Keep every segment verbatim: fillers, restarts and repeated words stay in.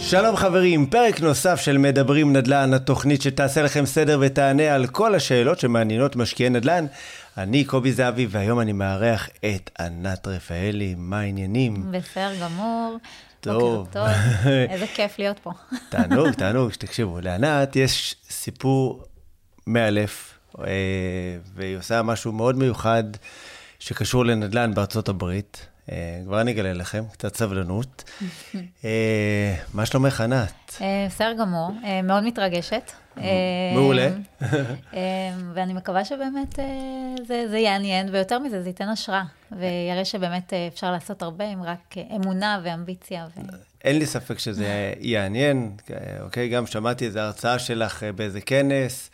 שלום חברים, פרק נוסף של מדברים נדל"ן, התוכנית שתעשה לכם סדר ותענה על כל השאלות שמעניינות משקיעי נדל"ן. אני קובי זהבי, והיום אני מארח את ענת רפאלי. מה העניינים? בסדר גמור. טוב. בוקר טוב. איזה כיף להיות פה. תענוג, תענוג, שתקשיבו. לענת יש סיפור מאלף, והיא עושה משהו מאוד מיוחד שקשור לנדל"ן בארצות הברית. כבר אני אגלה לכם, קצת סבלנות. מה שלומך, ענת? בסדר גמור, מאוד מתרגשת. מעולה. ואני מקווה שבאמת זה יעניין, ויותר מזה, זה ייתן השראה, ויראה שבאמת אפשר לעשות הרבה עם רק אמונה ואמביציה. אין לי ספק שזה יעניין, אוקיי? גם שמעתי איזו הרצאה שלך באיזה כנס,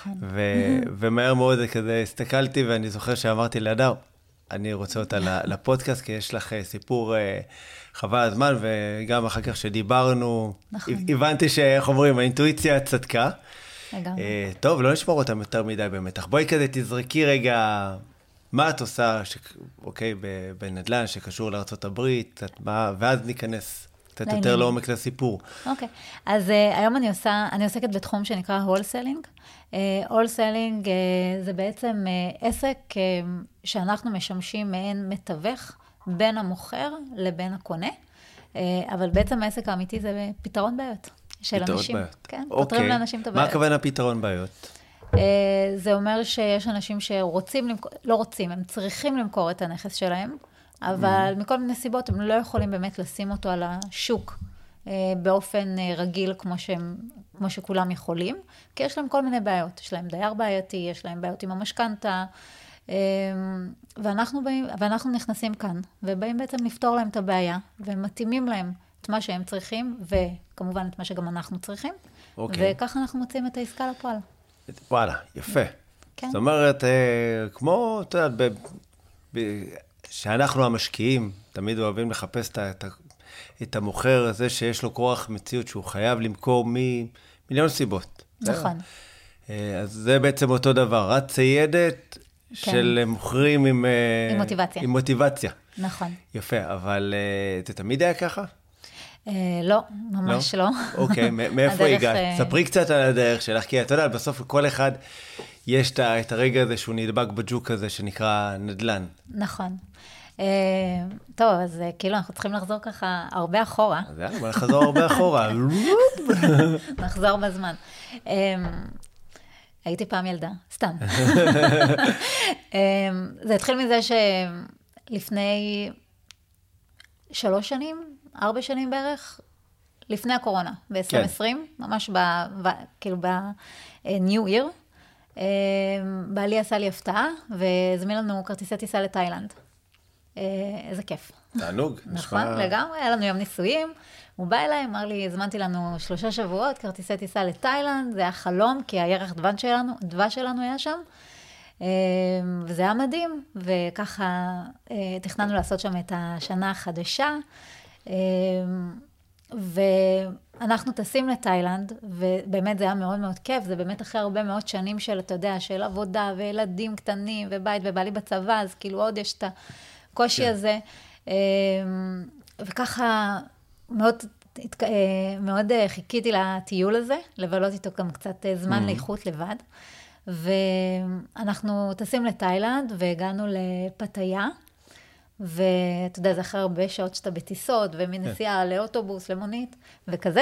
ומהר מאוד כזה הסתכלתי, ואני זוכר שאמרתי להדר, אני רוצה אותה לפודקאסט, כי יש לך סיפור חבל הזמן, וגם אחר כך שדיברנו, הבנתי שאיך אומרים, האינטואיציה צדקה. טוב, לא נשמור אותם יותר מדי במתח. בואי כזה תזרקי רגע, מה את עושה, אוקיי, בנדל"ן שקשור לארצות הברית, ואז ניכנס קצת יותר לעומק לסיפור. אוקיי, אז היום אני עושה, אני עוסקת בתחום שנקרא הולסלינג. הולסלינג זה בעצם עסק שאנחנו משמשים מעין מתווך בין המוכר לבין הקונה, אבל בעצם העסק האמיתי זה פתרון בעיות של אנשים. כן, פותרים לאנשים את הבעיות. מה הכוונה פתרון בעיות? זה אומר שיש אנשים שרוצים, לא רוצים, הם צריכים למכור את הנכס שלהם, אבל מכל מיני סיבות הם לא יכולים באמת לשים אותו על השוק באופן רגיל כמו שהם, כמו שכולם יכולים, כי יש להם כל מיני בעיות. יש להם דייר בעייתי, יש להם בעיות עם המשכנתה, ואנחנו באים, ואנחנו נכנסים כאן, ובאים בעצם לפתור להם את הבעיה, ומתאימים להם את מה שהם צריכים, וכמובן את מה שגם אנחנו צריכים, וככה אנחנו מוצאים את העסקה לפועל. וואלה, יפה. זאת אומרת, כמו, אתה יודע, שאנחנו המשקיעים, תמיד אוהבים לחפש את, את המוכר הזה שיש לו כוח מציאות שהוא חייב למכור ממיליון סיבות. נכון. אז זה בעצם אותו דבר. את ציידת כן. של מוכרים עם, עם מוטיבציה. עם מוטיבציה. נכון. יפה, אבל זה תמיד היה ככה? לא, ממש לא. אוקיי, מאיפה הגעת? ספרי קצת על הדרך שלך, כי אתה יודע, בסוף כל אחד יש את הרגע הזה שהוא נדבק בג'וק הזה שנקרא נדל"ן. נכון. טוב, אז כאילו אנחנו צריכים לחזור ככה הרבה אחורה. אז יאללה, בוא נחזור הרבה אחורה. נחזור בזמן. הייתי פעם ילדה, סתם. זה התחיל מזה שלפני שלוש שנים, ארבע שנים בערך, לפני הקורונה, ב-עשרים עשרים, ממש כאילו ב-New Year, בעלי עשה לי הפתעה, והזמין לנו כרטיסי טיסה לתאילנד. איזה כיף. תענוג. נכון, לגמרי, היה לנו יום ניסויים, הוא בא אליי, אמר לי, הזמנתי לנו שלושה שבועות, כרטיסי טיסה לתאילנד, זה היה חלום, כי הירח דבש שלנו, דבש שלנו היה שם, וזה היה מדהים, וככה תכננו לעשות שם את השנה החדשה, ואנחנו טסים לתאילנד, ובאמת זה היה מאוד מאוד כיף, זה באמת אחרי הרבה מאוד שנים של, אתה יודע, של עבודה וילדים קטנים ובית ובעלי בצבא, אז כאילו עוד יש את הקושי הזה, וככה מאוד, מאוד חיכיתי לטיול הזה, לבלות איתו גם קצת זמן לאיכות לבד, ואנחנו טסים לתאילנד והגענו לפתאיה, ואתה יודע, זה אחרי הרבה שעות שאתה בטיסות, ומנסיעה לאוטובוס, למונית, וכזה,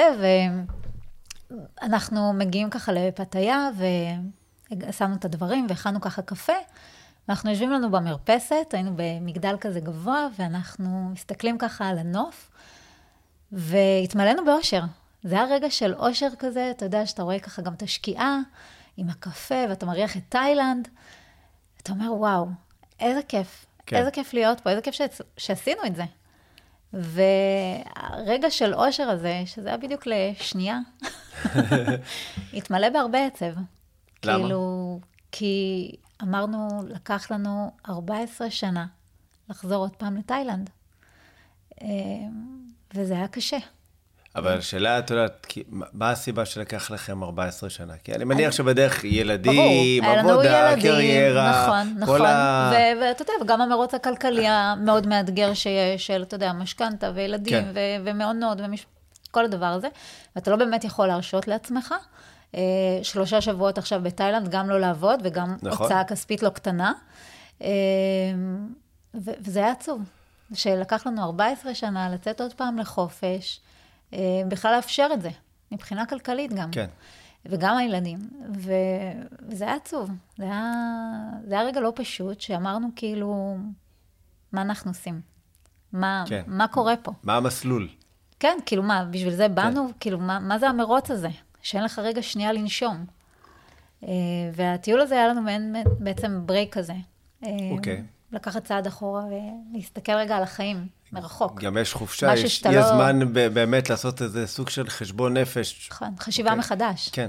ואנחנו מגיעים ככה לפתאיה, ושמנו את הדברים, והכנו ככה קפה, ואנחנו יושבים לנו במרפסת, היינו במגדל כזה גבוה, ואנחנו מסתכלים ככה על הנוף, והתמלאנו באושר. זה היה רגע של אושר כזה, אתה יודע, שאתה רואה ככה גם את השקיעה, עם הקפה, ואתה מריח את תאילנד, אתה אומר, וואו, איזה כיף. כן. איזה כיף להיות פה, איזה כיף ש... שעשינו את זה. והרגע של אושר הזה, שזה היה בדיוק לשנייה, התמלא בהרבה עצב. למה? כאילו, כי אמרנו, לקח לנו ארבע עשרה שנה לחזור עוד פעם לתאילנד. וזה היה קשה. אבל השאלה, את יודעת, מה הסיבה שלקח לכם ארבע עשרה שנה? כי אני מניח שבדרך ילדים, עבודה, קריירה, נכון, נכון. ואתה יודע, וגם המרוץ הכלכלי המאוד מאתגר שיש, של, אתה יודע, משכנתה וילדים ומעונות, כל הדבר הזה, ואתה לא באמת יכול להרשות לעצמך. שלושה שבועות עכשיו בתאילנד, גם לא לעבוד, וגם נכון. הוצאה כספית לא קטנה. וזה היה עצוב, שלקח לנו ארבע עשרה שנה לצאת עוד פעם לחופש, בכלל לאפשר את זה, מבחינה כלכלית גם. כן. וגם הילדים, וזה היה עצוב. זה היה, זה היה רגע לא פשוט, שאמרנו כאילו, מה אנחנו עושים? מה, כן. מה קורה פה? מה המסלול? כן, כאילו מה, בשביל זה באנו, כן. כאילו, מה, מה זה המרוץ הזה? שאין לך רגע שנייה לנשום. והטיול הזה היה לנו מעין בעצם ברייק כזה. אוקיי. לקחת צעד אחורה ולהסתכל רגע על החיים מרחוק. גם יש חופשה, יש יהיה זמן באמת לעשות איזה סוג של חשבון נפש. נכון, חשיבה מחדש. כן.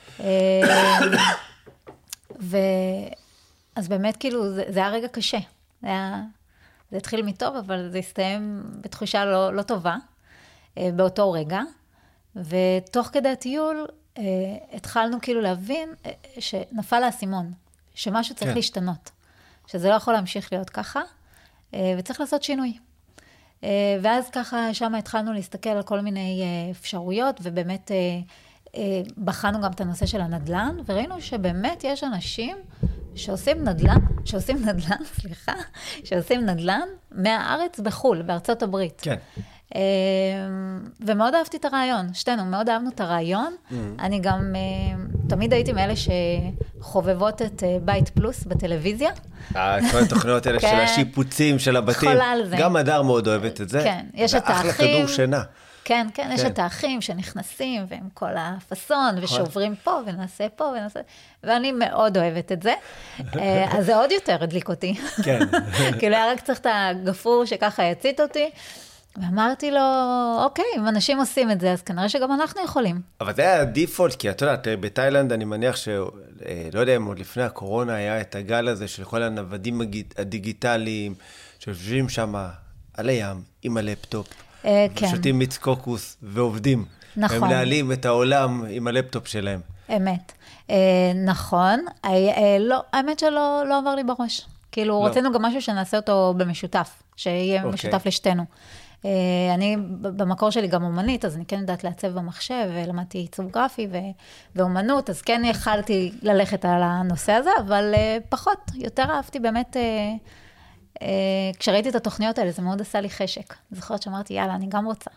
אז באמת כאילו, זה היה רגע קשה. זה התחיל מטוב, אבל זה הסתיים בתחושה לא טובה, באותו רגע. ותוך כדי הטיול, התחלנו כאילו להבין שנפל האסימון, שמשהו צריך להשתנות. שזה לא יכול להמשיך להיות ככה, וצריך לעשות שינוי. ואז ככה שם התחלנו להסתכל על כל מיני אפשרויות, ובאמת בחנו גם את הנושא של הנדל"ן, וראינו שבאמת יש אנשים שעושים נדל"ן, שעושים נדל"ן, סליחה, שעושים נדל"ן מהארץ בחול, בארצות הברית. כן. ומאוד אהבתי את הרעיון, שתינו, מאוד אהבנו את הרעיון. אני גם תמיד הייתי מאלה שחובבות את בית פלוס בטלוויזיה. כל התוכניות האלה של השיפוצים, של הבתים. גם הדר מאוד אוהבת את זה. כן, יש את האחים. אחלה כדור שינה. כן, כן, יש את האחים שנכנסים, והם כל הפסון, ושוברים פה, ונעשה פה, ונעשה... ואני מאוד אוהבת את זה. אז זה עוד יותר הדליק אותי. כן. כאילו היה רק צריך את הגפור שככה יצית אותי, ואמרתי לו, אוקיי, אם אנשים עושים את זה, אז כנראה שגם אנחנו יכולים. אבל זה היה דיפולט, כי את יודעת, בתאילנד אני מניח ש... לא יודע אם עוד לפני הקורונה היה את הגל הזה של כל הנוודים הדיגיטליים, שיושבים שם על הים, עם הלפטופ. כן. ושותים מיץ קוקוס ועובדים. נכון. הם מנהלים את העולם עם הלפטופ שלהם. אמת. נכון. לא, האמת שלא לא עבר לי בראש. כאילו, לא. רצינו גם משהו שנעשה אותו במשותף, שיהיה okay. משותף לשתינו. אני במקור שלי גם אומנית, אז אני כן יודעת לעצב במחשב, ולמדתי עיצוב גרפי ואומנות, אז כן יכלתי ללכת על הנושא הזה, אבל פחות, יותר אהבתי באמת... כשראיתי את התוכניות האלה, זה מאוד עשה לי חשק. זוכרת שאמרתי, יאללה, אני גם רוצה.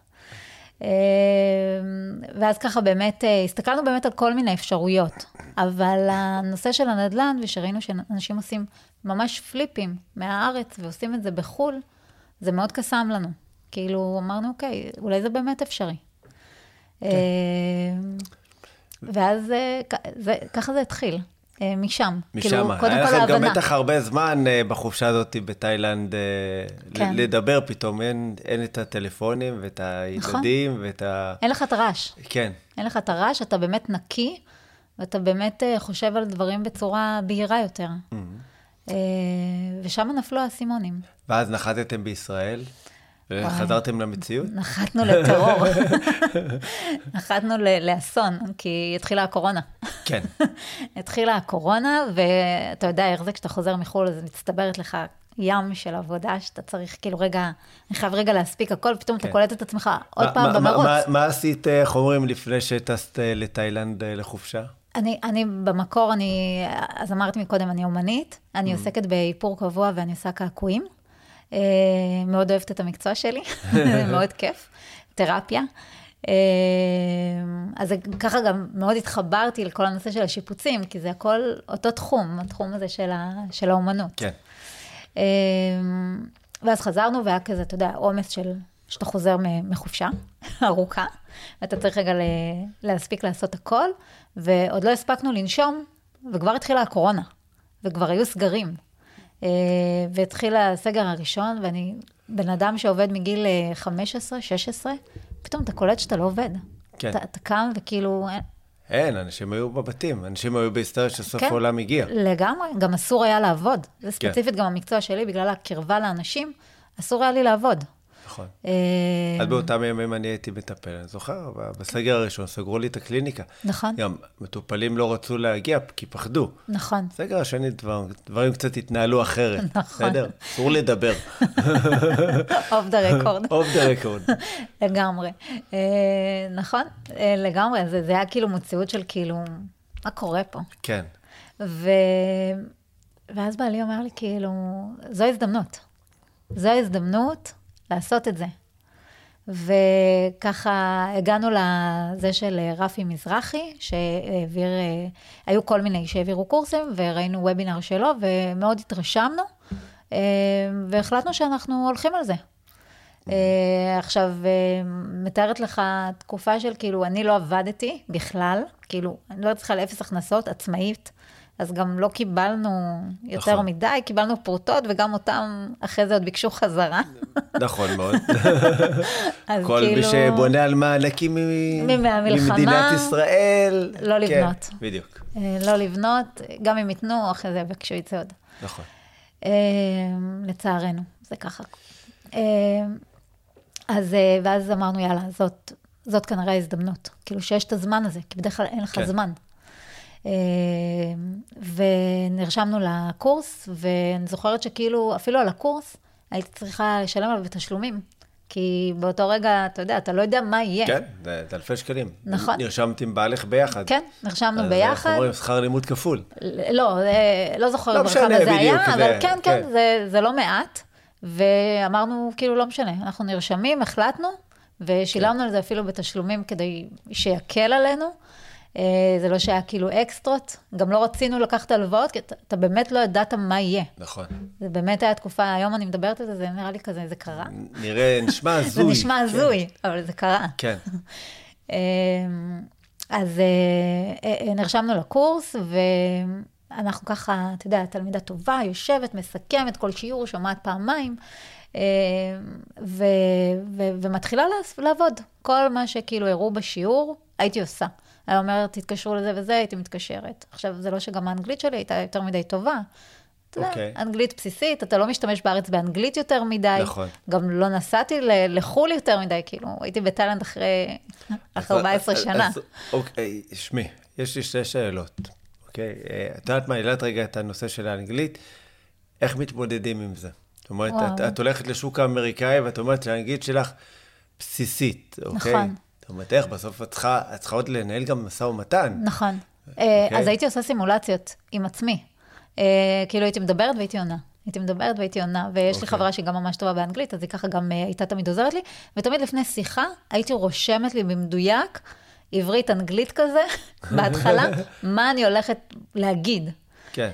ואז ככה באמת, הסתכלנו באמת על כל מיני אפשרויות, אבל הנושא של הנדל"ן, ושראינו שאנשים עושים ממש פליפים מהארץ, ועושים את זה בחול, זה מאוד קסם לנו. כאילו, אמרנו, אוקיי, אולי זה באמת אפשרי. ואז ככה זה התחיל. משם. משם. היה לכם גם בטח הרבה זמן בחופשה הזאת בתאילנד לדבר פתאום. אין את הטלפונים ואת הילדים ואת ה... אין לך את הרעש. כן. אין לך את הרעש, אתה באמת נקי, ואתה באמת חושב על דברים בצורה בהירה יותר. ושם נפלו הסימונים. ואז נחתתם בישראל? וחזרתם למציאות? נחתנו לטרור. נחתנו לאסון, כי התחילה הקורונה. כן. התחילה הקורונה, ואתה יודע איך זה, כשאתה חוזר מחול, אז מצטברת לך ים של עבודה, שאתה צריך כאילו רגע, אני חייב רגע להספיק הכל, פתאום אתה קולט את עצמך עוד פעם במרוץ. מה עשית, איך אומרים, לפני שטסת לתאילנד לחופשה? אני, אני במקור, אני, אז אמרתי מקודם, אני אומנית, אני עוסקת באיפור קבוע, ואני עושה קעקועים. מאוד אוהבת את המקצוע שלי, זה מאוד כיף, תרפיה. אז ככה גם מאוד התחברתי לכל הנושא של השיפוצים, כי זה הכל אותו תחום, התחום הזה של, ה, של האומנות. כן. ואז חזרנו, והיה כזה, אתה יודע, עומס של, שאתה חוזר מחופשה ארוכה, ואתה צריך רגע להספיק לעשות הכל, ועוד לא הספקנו לנשום, וכבר התחילה הקורונה, וכבר היו סגרים. והתחיל הסגר הראשון, ואני בן אדם שעובד מגיל חמש עשרה, שש עשרה, פתאום אתה קולט שאתה לא עובד. כן. אתה, אתה קם וכאילו... אין, אנשים היו בבתים, אנשים היו בהיסטריה שסוף כן, העולם הגיע. לגמרי, גם אסור היה לעבוד. זה ספציפית כן. גם המקצוע שלי, בגלל הקרבה לאנשים, אסור היה לי לעבוד. נכון. אז באותם ימים אני הייתי מטפל, אני זוכר, בסגר הראשון סגרו לי את הקליניקה. נכון. גם מטופלים לא רצו להגיע, כי פחדו. נכון. בסגר השני דברים קצת התנהלו אחרת. נכון. בסדר? אסור לדבר. אוף דה רקורד. אוף דה רקורד. לגמרי. נכון, לגמרי. זה היה כאילו מציאות של כאילו, מה קורה פה? כן. ו... ואז בעלי אומר לי, כאילו, זו הזדמנות. זו הזדמנות לעשות את זה. וככה הגענו לזה של רפי מזרחי, שהעביר, היו כל מיני שהעבירו קורסים, וראינו וובינר שלו, ומאוד התרשמנו, והחלטנו שאנחנו הולכים על זה. עכשיו, מתארת לך תקופה של, כאילו, אני לא עבדתי בכלל, כאילו, אני לא צריכה לאפס הכנסות, עצמאית, אז גם לא קיבלנו יותר נכון. מדי, קיבלנו פרוטות, וגם אותם אחרי זה עוד ביקשו חזרה. נכון מאוד. כל כאילו... מי שבונה על מענקים ממדינת ישראל. לא לבנות. כן, בדיוק. לא לבנות, גם אם יתנו, אחרי זה ביקשו יצא עוד. נכון. לצערנו, זה ככה. אז, ואז אמרנו, יאללה, זאת, זאת כנראה הזדמנות. כאילו שיש את הזמן הזה, כי בדרך כלל אין לך כן. זמן. ונרשמנו לקורס, ואני זוכרת שכאילו, אפילו על הקורס, הייתי צריכה לשלם עליו בתשלומים, כי באותו רגע, אתה יודע, אתה לא יודע מה יהיה. כן, זה אלפי שקלים. נכון. נרשמתי עם בעלך ביחד. כן, נרשמנו ביחד. אז אנחנו אומרים, שכר לימוד כפול. לא, לא זוכרת בכמה זה היה, אבל כן, כן, זה לא מעט, ואמרנו, כאילו, לא משנה, אנחנו נרשמים, החלטנו, ושילמנו על זה אפילו בתשלומים כדי שיקל עלינו, זה לא שהיה כאילו אקסטרות, גם לא רצינו לקחת הלוואות, כי אתה, אתה באמת לא ידעת מה יהיה. נכון. זה באמת היה תקופה, היום אני מדברת על זה, זה נראה לי כזה, זה קרה. נראה, נשמע הזוי. זה נשמע הזוי, כן. אבל זה קרה. כן. אז נרשמנו לקורס, ואנחנו ככה, אתה יודע, תלמידה טובה, יושבת, מסכמת כל שיעור, שומעת פעמיים, ו, ו, ומתחילה לעבוד. כל מה שכאילו הראו בשיעור, הייתי עושה. אני אומרת, תתקשרו לזה וזה, הייתי מתקשרת. עכשיו, זה לא שגם האנגלית שלי הייתה יותר מדי טובה. אתה יודע, אנגלית בסיסית, אתה לא משתמש בארץ באנגלית יותר מדי. נכון. גם לא נסעתי לחול יותר מדי, כאילו, הייתי בתאילנד אחרי ארבע עשרה שנה. אוקיי, שמי, יש לי שתי שאלות. אוקיי, את יודעת מה, העלית רגע את הנושא של האנגלית, איך מתמודדים עם זה? זאת אומרת, את הולכת לשוק האמריקאי, ואת אומרת שהאנגלית שלך בסיסית, אוקיי? נכון. זאת אומרת, איך בסוף את צריכה, את צריכה עוד לנהל גם משא ומתן. נכון. אז הייתי עושה סימולציות עם עצמי. כאילו הייתי מדברת והייתי עונה. הייתי מדברת והייתי עונה, ויש לי חברה שהיא גם ממש טובה באנגלית, אז היא ככה גם הייתה תמיד עוזרת לי, ותמיד לפני שיחה הייתי רושמת לי במדויק, עברית אנגלית כזה, בהתחלה, מה אני הולכת להגיד. כן.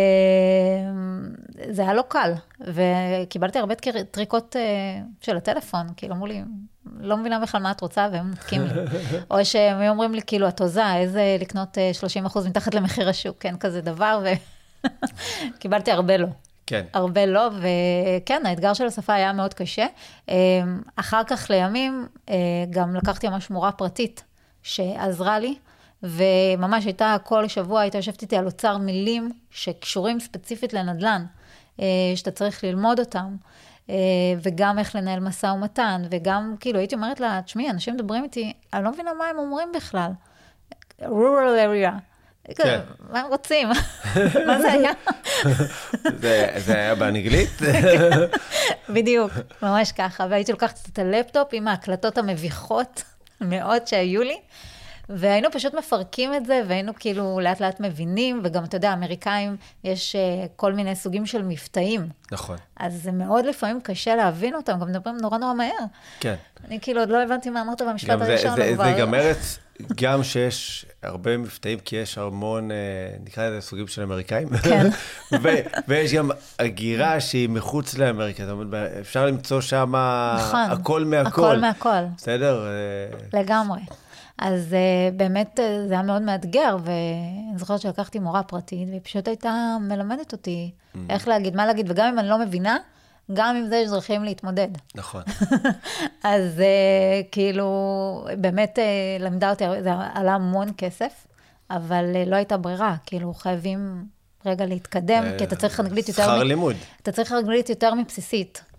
זה היה לא קל, וקיבלתי הרבה טריקות של הטלפון, כאילו אמרו לי, לא מבינה בכלל מה את רוצה, והם מתקים לי. או שהם אומרים לי, כאילו, את עוזה, איזה לקנות שלושים אחוז מתחת למחיר השוק, כן, כזה דבר, וקיבלתי הרבה לא. כן. הרבה לא, וכן, האתגר של השפה היה מאוד קשה. אחר כך לימים, גם לקחתי ממש מורה פרטית, שעזרה לי, וממש הייתה כל שבוע, הייתה יושבת איתי על אוצר מילים, שקשורים ספציפית לנדל"ן, שאתה צריך ללמוד אותם, וגם איך לנהל משא ומתן, וגם, כאילו, הייתי אומרת לה, תשמעי, אנשים מדברים איתי, אני לא מבינה מה הם אומרים בכלל. rural area. כן. מה הם רוצים? מה זה היה? זה היה באנגלית? בדיוק, ממש ככה. והייתי לוקחת את הלפטופ עם ההקלטות המביכות מאוד שהיו לי, והיינו פשוט מפרקים את זה, והיינו כאילו לאט לאט מבינים, וגם, אתה יודע, אמריקאים, יש כל מיני סוגים של מבטאים. נכון. אז זה מאוד לפעמים קשה להבין אותם, גם מדברים נורא נורא מהר. כן. אני כאילו עוד לא הבנתי מה אמרת במשפט הראשון. זה, זה, זה גם ארץ, גם שיש הרבה מבטאים, כי יש המון, נקרא לזה סוגים של אמריקאים. כן. ו, ויש גם הגירה שהיא מחוץ לאמריקה, זאת אומרת, אפשר למצוא שם נכון. הכל מהכל. הכל מהכל. בסדר? לגמרי. אז uh, באמת uh, זה היה מאוד מאתגר, ואני זוכרת שלקחתי מורה פרטית, והיא פשוט הייתה מלמדת אותי mm. איך להגיד, מה להגיד, וגם אם אני לא מבינה, גם עם זה יש דרכים להתמודד. נכון. אז uh, כאילו, באמת uh, למדה אותי, זה עלה המון כסף, אבל uh, לא הייתה ברירה, כאילו חייבים רגע להתקדם, כי אתה צריך אנגלית יותר... שכר לימוד. אתה צריך אנגלית יותר מבסיסית,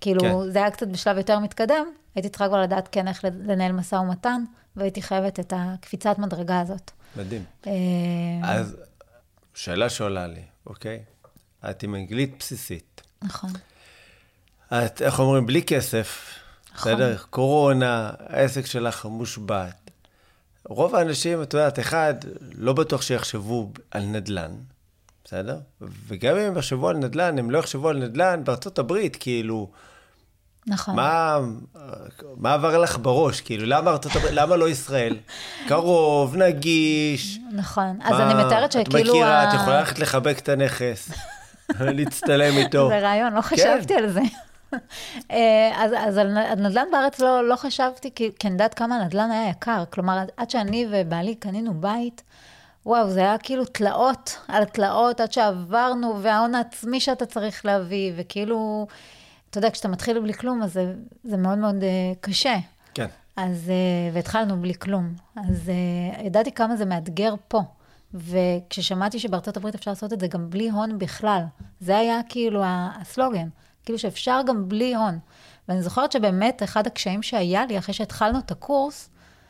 כאילו, כן. זה היה קצת בשלב יותר מתקדם, הייתי צריכה כבר לדעת כן איך לנהל משא ומתן, והייתי חייבת את הקפיצת מדרגה הזאת. מדהים. אז שאלה שעולה לי, אוקיי? את עם אנגלית בסיסית. נכון. את, איך אומרים, בלי כסף, בסדר? קורונה, העסק שלך מושבת. רוב האנשים, את יודעת, אחד, לא בטוח שיחשבו על נדל"ן, בסדר? וגם אם הם יחשבו על נדל"ן, הם לא יחשבו על נדל"ן בארצות הברית, כאילו... נכון. מה, מה עבר לך בראש? כאילו, למה ארצות הברית, למה לא ישראל? קרוב, נגיש. נכון. אז אני מתארת שכאילו... את מכירה, את יכולה ללכת לחבק את הנכס, להצטלם איתו. זה רעיון, לא חשבתי על זה. אז, אז על נדל"ן בארץ לא, לא חשבתי, כי, כי אני יודעת כמה הנדל"ן היה יקר. כלומר, עד שאני ובעלי קנינו בית, וואו, זה היה כאילו תלאות על תלאות, עד שעברנו, וההון העצמי שאתה צריך להביא, וכאילו, אתה יודע, כשאתה מתחיל בלי כלום, אז זה, זה מאוד מאוד uh, קשה. כן. אז, uh, והתחלנו בלי כלום. אז uh, ידעתי כמה זה מאתגר פה. וכששמעתי שבארצות הברית אפשר לעשות את זה גם בלי הון בכלל, זה היה כאילו הסלוגן. כאילו שאפשר גם בלי הון. ואני זוכרת שבאמת אחד הקשיים שהיה לי, אחרי שהתחלנו את הקורס,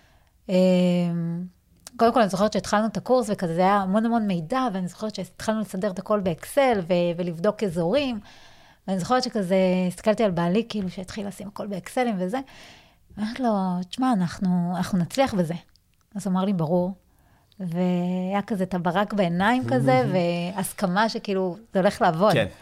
קודם כל אני זוכרת שהתחלנו את הקורס, וכזה זה היה המון המון מידע, ואני זוכרת שהתחלנו לסדר את הכל באקסל, ו- ולבדוק אזורים, ואני זוכרת שכזה, הסתכלתי על בעלי, כאילו שהתחיל לשים הכל באקסלים וזה, ואמרתי לו, תשמע, אנחנו, אנחנו נצליח בזה. אז הוא אמר לי, ברור, והיה כזה את הברק בעיניים כזה, והסכמה שכאילו זה הולך לעבוד. כן.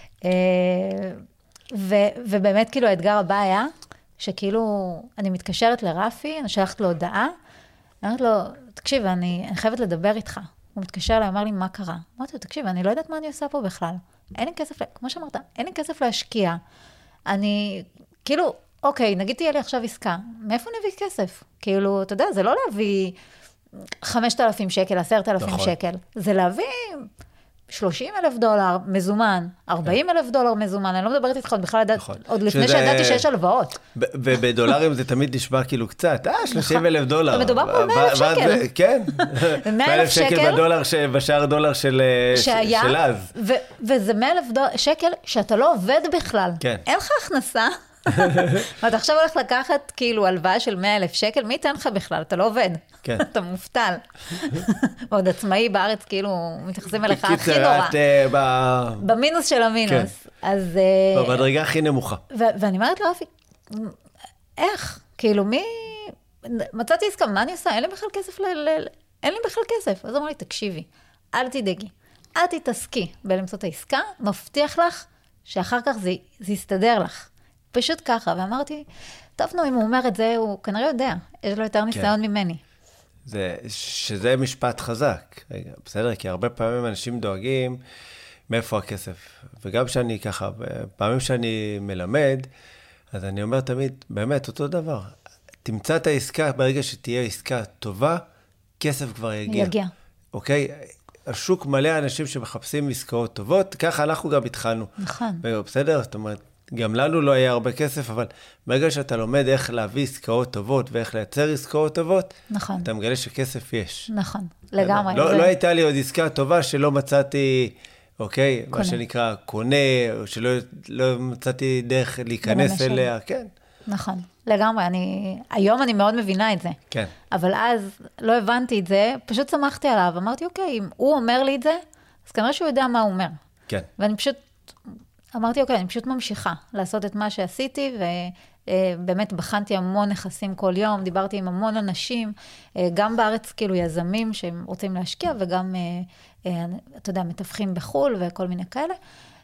ו- ובאמת כאילו האתגר הבא היה, שכאילו אני מתקשרת לרפי, אני שלחת לו הודעה, אני אומרת לו, תקשיב, אני, אני חייבת לדבר איתך. הוא מתקשר אליי, אמר לי, מה קרה? אמרתי לו, תקשיב, אני לא יודעת מה אני עושה פה בכלל. אין לי כסף, כמו שאמרת, אין לי כסף להשקיע. אני, כאילו, אוקיי, נגיד תהיה לי עכשיו עסקה, מאיפה נביא כסף? כאילו, אתה יודע, זה לא להביא חמשת אלפים שקל, עשרת אלפים שקל. זה להביא שלושים אלף דולר מזומן, ארבעים אלף דולר מזומן, אני לא מדברת איתך עוד בכלל, עוד לפני שידעתי שיש הלוואות. ובדולרים זה תמיד נשמע כאילו קצת, אה, שלושים אלף דולר. מדובר פה מאה אלף שקל. כן. מאה אלף שקל. בדולר, בשער דולר של אז. וזה מאה אלף שקל שאתה לא עובד בכלל. אין לך הכנסה. ואתה עכשיו הולך לקחת כאילו הלוואה של מאה אלף שקל, מי ייתן לך בכלל? אתה לא עובד. אתה מובטל. עוד עצמאי בארץ, כאילו, מתייחסים אליך הכי נורא. במינוס של המינוס. במדרגה הכי נמוכה. ואני אומרת לרפי, איך? כאילו, מי... מצאתי עסקה, מה אני עושה? אין לי בכלל כסף ל... אין לי בכלל כסף. אז אמר לי, תקשיבי, אל תדאגי, אל תתעסקי בלמצוא את העסקה, מבטיח לך שאחר כך זה יסתדר לך. פשוט ככה, ואמרתי, טוב, נו, אם הוא אומר את זה, הוא כנראה יודע, יש לו יותר ניסיון ממני. זה, שזה משפט חזק, בסדר? כי הרבה פעמים אנשים דואגים מאיפה הכסף. וגם שאני ככה, פעמים שאני מלמד, אז אני אומר תמיד, באמת, אותו דבר. תמצא את העסקה, ברגע שתהיה עסקה טובה, כסף כבר יגיע. יגיע. אוקיי? השוק מלא אנשים שמחפשים עסקאות טובות, ככה אנחנו גם התחלנו. נכון. בסדר? זאת אומרת, גם לנו לא היה הרבה כסף, אבל ברגע שאתה לומד איך להביא עסקאות טובות, ואיך לייצר עסקאות טובות, נכון. אתה מגלה שכסף יש. נכון, לגמרי. לא, זה... לא הייתה לי עוד עסקה טובה שלא מצאתי, אוקיי, קונה. מה שנקרא קונה, או שלא לא מצאתי דרך להיכנס אליה, כן. נכון, לגמרי. אני, היום אני מאוד מבינה את זה. כן. אבל אז לא הבנתי את זה, פשוט שמחתי עליו, אמרתי, אוקיי, אם הוא אומר לי את זה, אז כנראה שהוא יודע מה הוא אומר. כן. ואני פשוט... אמרתי, אוקיי, אני פשוט ממשיכה לעשות את מה שעשיתי, ובאמת בחנתי המון נכסים כל יום, דיברתי עם המון אנשים, גם בארץ כאילו יזמים שהם רוצים להשקיע, וגם, אתה יודע, מתווכים בחול וכל מיני כאלה.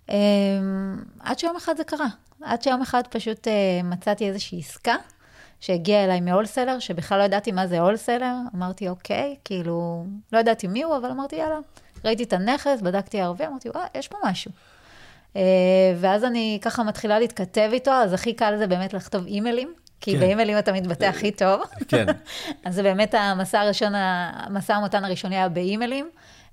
עד שיום אחד זה קרה. עד שיום אחד פשוט מצאתי איזושהי עסקה, שהגיעה אליי מהולסלר, שבכלל לא ידעתי מה זה הולסלר. אמרתי, אוקיי, כאילו, לא ידעתי מי הוא, אבל אמרתי, יאללה. ראיתי את הנכס, בדקתי ערבי, אמרתי, וואה, יש פה משהו. ואז אני ככה מתחילה להתכתב איתו, אז הכי קל זה באמת לכתוב אימיילים, כי כן. באימיילים אתה מתבטא הכי טוב. כן. אז זה באמת המסע הראשון, המסע המותן הראשוני היה באימיילים.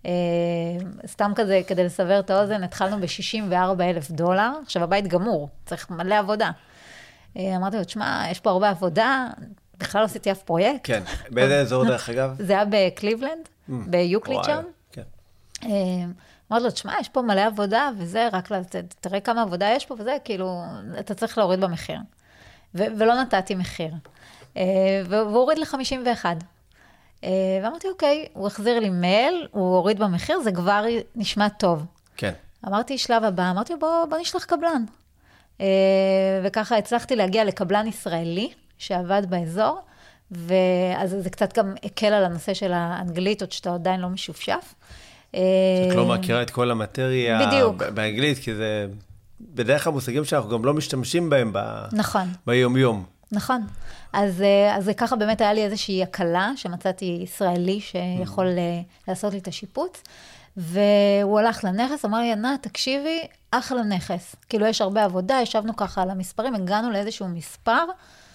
סתם כזה, כדי לסבר את האוזן, התחלנו ב-שישים וארבעה אלף דולר, עכשיו הבית גמור, צריך מלא עבודה. אמרתי לו, תשמע, יש פה הרבה עבודה, בכלל לא עשיתי אף פרויקט. כן, באיזה אזור דרך אגב? זה היה בקליבלנד, ביוקליד שם. כן. אמרתי אמרת לו, תשמע, יש פה מלא עבודה, וזה, רק תראה כמה עבודה יש פה, וזה, כאילו, אתה צריך להוריד במחיר. ולא נתתי מחיר. והוא הוריד ל-חמישים ואחת. ואמרתי, אוקיי, הוא החזיר לי מייל, הוא הוריד במחיר, זה כבר נשמע טוב. כן. אמרתי, שלב הבא, אמרתי, בוא, בוא נשלח קבלן. וככה הצלחתי להגיע לקבלן ישראלי, שעבד באזור, ואז זה קצת גם הקל על הנושא של האנגלית, עוד שאתה עדיין לא משופשף. שאת לא מכירה את כל המטריה בדיוק. באנגלית, כי זה בדרך כלל מושגים שאנחנו גם לא משתמשים בהם ב... נכון. ביום-יום. נכון. אז, אז ככה באמת היה לי איזושהי הקלה, שמצאתי ישראלי שיכול לעשות לי את השיפוץ, והוא הלך לנכס, אמר לי, ענת, תקשיבי, אחלה נכס. כאילו יש הרבה עבודה, ישבנו ככה על המספרים, הגענו לאיזשהו מספר,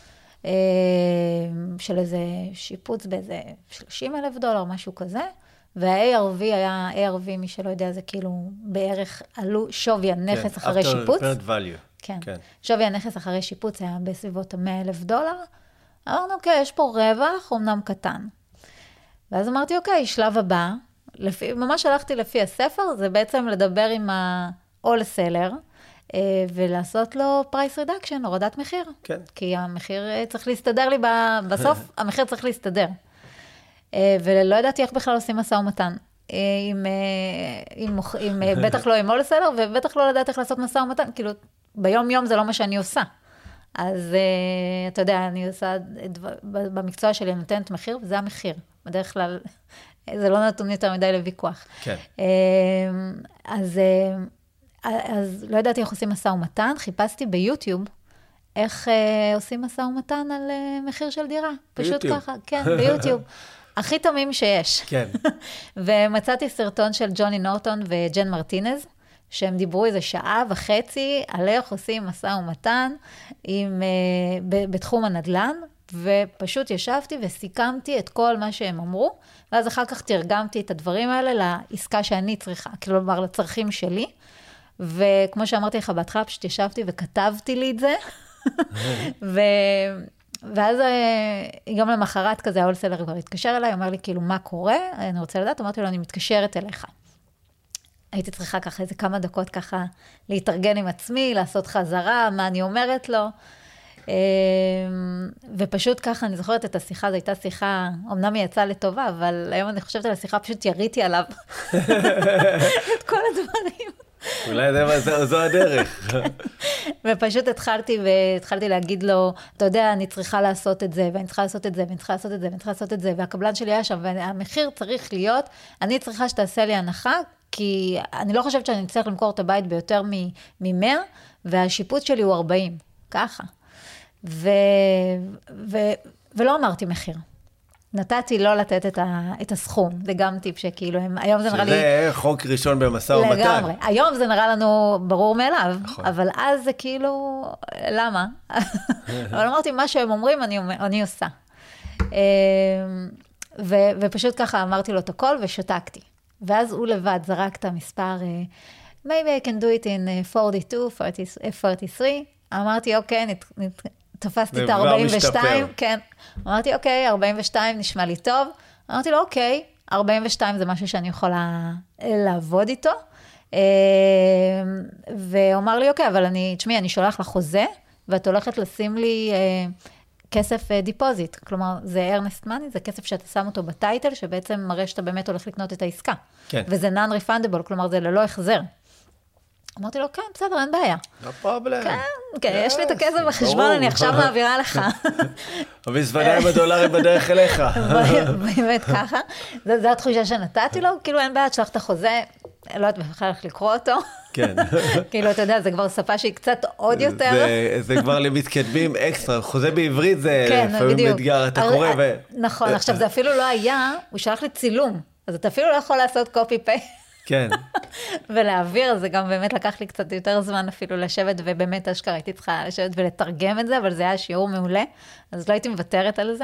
של איזה שיפוץ באיזה שלושים אלף דולר, משהו כזה, וה-איי אר וי היה, איי אר וי, מי שלא יודע, זה כאילו בערך עלו שווי הנכס כן, אחרי שיפוץ. after value. כן. כן. שווי הנכס אחרי שיפוץ היה בסביבות ה-מאה אלף דולר. אמרנו, אוקיי, יש פה רווח, אמנם קטן. ואז אמרתי, אוקיי, שלב הבא, לפי, ממש הלכתי לפי הספר, זה בעצם לדבר עם ה-all-seller, ולעשות לו price reduction, הורדת מחיר. כן. כי המחיר צריך להסתדר לי, בסוף המחיר צריך להסתדר. ולא ידעתי איך בכלל עושים משא ומתן. עם, עם, עם, בטח לא עם all-seller, ובטח לא לדעת איך לעשות משא ומתן. כאילו, ביום יום זה לא מה שאני עושה. אז אתה יודע, אני עושה, במקצוע שלי אני נותנת מחיר, וזה המחיר. בדרך כלל, זה לא נתון יותר מדי לוויכוח. כן. אז... אז לא ידעתי איך עושים משא ומתן, חיפשתי ביוטיוב איך אה, עושים משא ומתן על אה, מחיר של דירה. פשוט ביוטיוב. ככה, כן, ביוטיוב. הכי תמים שיש. כן. ומצאתי סרטון של ג'וני נורטון וג'ן מרטינז, שהם דיברו איזה שעה וחצי על איך עושים משא ומתן עם, אה, ב- בתחום הנדל"ן, ופשוט ישבתי וסיכמתי את כל מה שהם אמרו, ואז אחר כך תרגמתי את הדברים האלה לעסקה שאני צריכה, כלומר לצרכים שלי, וכמו שאמרתי לך בהתחלה, פשוט ישבתי וכתבתי לי את זה, ו... ואז גם למחרת כזה, ההולסלר כבר התקשר אליי, אומר לי כאילו, מה קורה? אני רוצה לדעת, אמרתי לו, אני מתקשרת אליך. הייתי צריכה ככה איזה כמה דקות ככה להתארגן עם עצמי, לעשות חזרה, מה אני אומרת לו, ופשוט ככה, אני זוכרת את השיחה, זו הייתה שיחה, אמנם היא יצאה לטובה, אבל היום אני חושבת על השיחה, פשוט יריתי עליו את כל הדברים. אולי זה, זו הדרך. ופשוט התחלתי, והתחלתי להגיד לו, אתה יודע, אני צריכה לעשות את זה, ואני צריכה לעשות את זה, ואני צריכה לעשות את זה, ואני צריכה לעשות את זה, והקבלן שלי היה שם, והמחיר צריך להיות, אני צריכה שתעשה לי הנחה, כי אני לא חושבת שאני צריך למכור את הבית ביותר מ-מאה, והשיפוץ שלי הוא ארבעים, ככה. ו, ו, ולא אמרתי מחיר. נתתי לא לתת את, ה, את הסכום, זה גם טיפ שכאילו, הם, היום זה נראה לי... שזה חוק ראשון במשא ומתן. לגמרי. היום זה נראה לנו ברור מאליו, נכון. אבל אז זה כאילו, למה? אבל אמרתי, מה שהם אומרים, אני, אני עושה. ו, ופשוט ככה אמרתי לו את הכל ושתקתי. ואז הוא לבד זרק את המספר, maybe I can do it in forty-two, forty-three. אמרתי, אוקיי, נת, נת, תפסתי את ה-ארבעים ושתיים, כן. אמרתי, אוקיי, ארבעים ושתיים נשמע לי טוב. אמרתי לו, אוקיי, ארבעים ושתיים זה משהו שאני יכולה לעבוד איתו. והוא אמר לי, אוקיי, אבל אני, תשמעי, אני שולח לחוזה, ואת הולכת לשים לי כסף דיפוזיט. כלומר, זה earnest money, זה כסף שאתה שם אותו בטייטל, שבעצם מראה שאתה באמת הולך לקנות את העסקה. כן. וזה non-refundable, כלומר, זה ללא החזר. אמרתי לו, כן, בסדר, אין בעיה. לא פרובלם. כן, כן, יש לי את הכסף בחשבון, אני עכשיו מעבירה לך. המזוודה עם הדולרים בדרך אליך. באמת ככה. זו התחושה שנתתי לו, כאילו אין בעיה, תשלח את החוזה, לא יודעת בכלל איך לקרוא אותו. כן. כאילו, אתה יודע, זה כבר שפה שהיא קצת עוד יותר. זה כבר למתקדמים אקסטרה, חוזה בעברית זה לפעמים אתגר, אתה קורא ו... נכון, עכשיו זה אפילו לא היה, הוא שלח לי צילום, אז אתה אפילו לא יכול לעשות קופי פייסט. כן. ולהעביר, זה גם באמת לקח לי קצת יותר זמן אפילו לשבת, ובאמת אשכרה הייתי צריכה לשבת ולתרגם את זה, אבל זה היה שיעור מעולה, אז לא הייתי מוותרת על זה.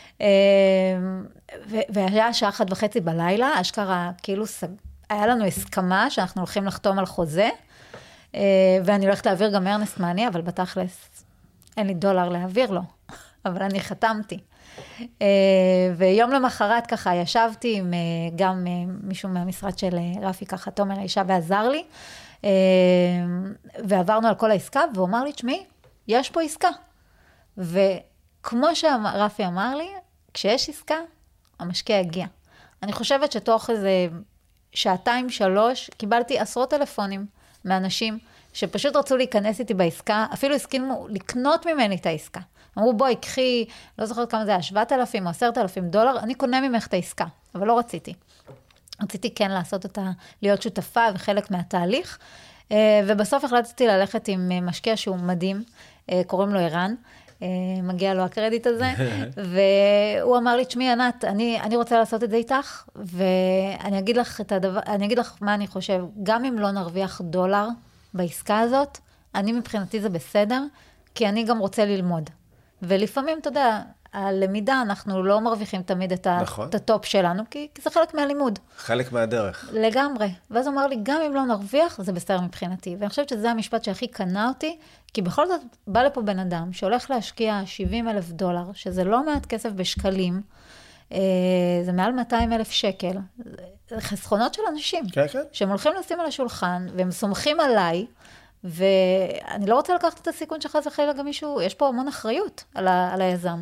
והיה שעה אחת וחצי בלילה, אשכרה כאילו היה לנו הסכמה שאנחנו הולכים לחתום על חוזה, ואני הולכת להעביר גם earnest money, אבל בתכלס אין לי דולר להעביר לו, אבל אני חתמתי. ויום למחרת ככה ישבתי עם גם מישהו מהמשרד של רפי, ככה תומר האישה ועזר לי, ועברנו על כל העסקה, והוא אמר לי, תשמעי, יש פה עסקה. וכמו שרפי אמר לי, כשיש עסקה, המשקיע הגיע. אני חושבת שתוך איזה שעתיים, שלוש, קיבלתי עשרות טלפונים מאנשים שפשוט רצו להיכנס איתי בעסקה, אפילו הסכימו לקנות ממני את העסקה. אמרו, בואי, קחי, לא זוכרת כמה זה היה, שבעת אלפים או עשרת אלפים דולר, אני קונה ממך את העסקה, אבל לא רציתי. רציתי כן לעשות אותה, להיות שותפה וחלק מהתהליך, ובסוף החלטתי ללכת עם משקיע שהוא מדהים, קוראים לו ערן, מגיע לו הקרדיט הזה, והוא אמר לי, תשמעי ענת, אני, אני רוצה לעשות את זה איתך, ואני אגיד לך את הדבר, אני אגיד לך מה אני חושב, גם אם לא נרוויח דולר בעסקה הזאת, אני מבחינתי זה בסדר, כי אני גם רוצה ללמוד. ולפעמים, אתה יודע, הלמידה, אנחנו לא מרוויחים תמיד את, נכון. את הטופ שלנו, כי, כי זה חלק מהלימוד. חלק מהדרך. לגמרי. ואז הוא אמר לי, גם אם לא נרוויח, זה בסדר מבחינתי. ואני חושבת שזה המשפט שהכי קנה אותי, כי בכל זאת בא לפה בן אדם שהולך להשקיע שבעים אלף דולר, שזה לא מעט כסף בשקלים, זה מעל מאתיים אלף שקל, זה חסכונות של אנשים, כן, כן. שהם הולכים לשים על השולחן, והם סומכים עליי, ואני לא רוצה לקחת את הסיכון שלך, זה חלילה גם מישהו, יש פה המון אחריות על, ה, על היזם.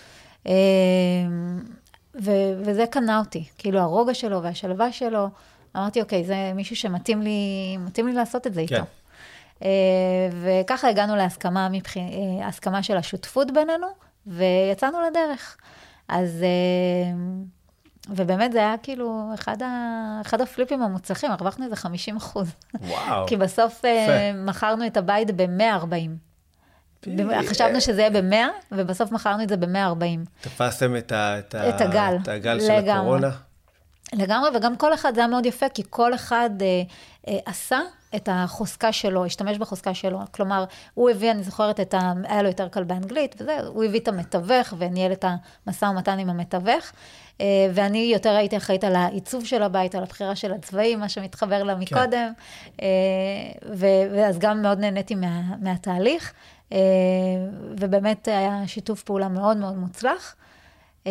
ו, וזה קנה אותי, כאילו הרוגע שלו והשלווה שלו, אמרתי, אוקיי, זה מישהו שמתאים לי, מתאים לי לעשות את זה איתו. כן. וככה הגענו להסכמה, מבח... הסכמה של השותפות בינינו, ויצאנו לדרך. אז, ובאמת זה היה כאילו אחד, ה... אחד הפליפים המוצלחים, הרווחנו איזה חמישים אחוז. וואו. כי בסוף מכרנו את הבית ב-מאה וארבעים. חשבנו שזה יהיה ב-מאה, ובסוף מכרנו את זה ב-מאה וארבעים. תפסתם את, ה, את, את הגל. את הגל של לגמרי. הקורונה? לגמרי, וגם כל אחד, זה היה מאוד יפה, כי כל אחד אה, אה, עשה את החוזקה שלו, השתמש בחוזקה שלו. כלומר, הוא הביא, אני זוכרת, את ה... היה לו יותר קל באנגלית, וזה, הוא הביא את המתווך, וניהל את המשא ומתן עם המתווך, אה, ואני יותר הייתי אחראית על העיצוב של הבית, על הבחירה של הצבעים, מה שמתחבר לה מקודם, כן. אה, ו... ואז גם מאוד נהניתי מה... מהתהליך, אה, ובאמת היה שיתוף פעולה מאוד מאוד מוצלח. אה,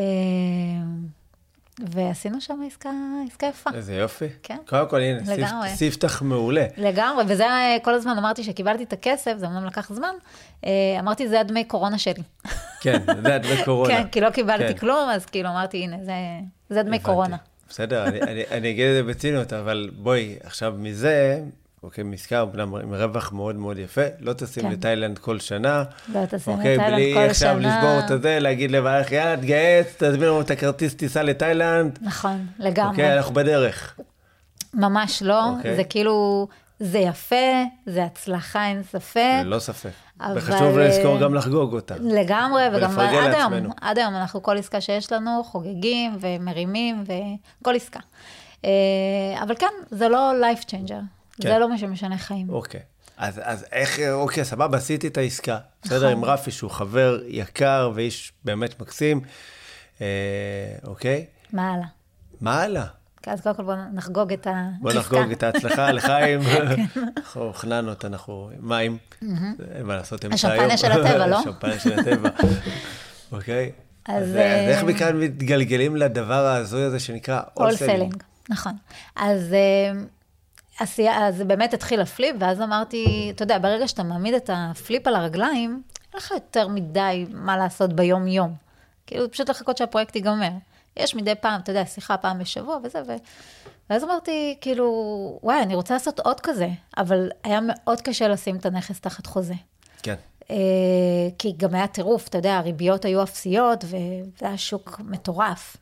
ועשינו שם עסקה, עסקה יפה. איזה יופי. כן. קודם כל, הנה, ספתח מעולה. לגמרי, וזה כל הזמן אמרתי שקיבלתי את הכסף, זה אמנם לקח זמן, אמרתי, זה הדמי קורונה שלי. כן, זה הדמי קורונה. כן, כי לא קיבלתי כן. כלום, אז כאילו אמרתי, הנה, זה, זה הדמי קורונה. בסדר, אני, אני, אני אגיד את זה בציניות, אבל בואי, עכשיו מזה, אוקיי, מסקר, עם רווח מאוד מאוד יפה, לא תשים כן. לתאילנד כל שנה. לא תשים אוקיי, לתאילנד כל שנה. בלי עכשיו לשבור את זה, להגיד לבערך, יאללה, תגייס, תזמין לנו את הכרטיס טיסה לתאילנד. נכון, לגמרי. אוקיי, אנחנו בדרך. ממש לא, אוקיי. זה כאילו, זה יפה, זה הצלחה, אין ספק. לא ספק. אבל... וחשוב לזכור גם לחגוג אותה. לגמרי, וגם עד היום, עד היום אנחנו כל עסקה שיש לנו, חוגגים ומרימים וכל עסקה. אבל כן, זה לא life changer. כן. זה לא מה שמשנה חיים. אוקיי. אז, אז איך, אוקיי, סבבה, עשיתי את העסקה. בסדר, עם רפי, שהוא חבר יקר ואיש באמת מקסים. אה, אוקיי? מה הלאה? מה הלאה? אז קודם כל בוא נחגוג את העסקה. בוא נחגוג את ההצלחה, לחיים. אנחנו הכנענו אותה, אנחנו מים. אין מה לעשות, אמצע היום. השמפניה של הטבע, לא? השמפניה של הטבע. אוקיי? אז איך מכאן מתגלגלים לדבר ההזוי הזה שנקרא הולסלינג? נכון. אז... אז באמת התחיל הפליפ, ואז אמרתי, אתה יודע, ברגע שאתה מעמיד את הפליפ על הרגליים, אין לך יותר מדי מה לעשות ביום יום. כאילו, פשוט לחכות שהפרויקט ייגמר. יש מדי פעם, אתה יודע, שיחה פעם בשבוע וזה, ו... ואז אמרתי, כאילו, וואי, אני רוצה לעשות עוד כזה, אבל היה מאוד קשה לשים את הנכס תחת חוזה. כן. כי גם היה טירוף, אתה יודע, הריביות היו אפסיות, וזה היה שוק מטורף.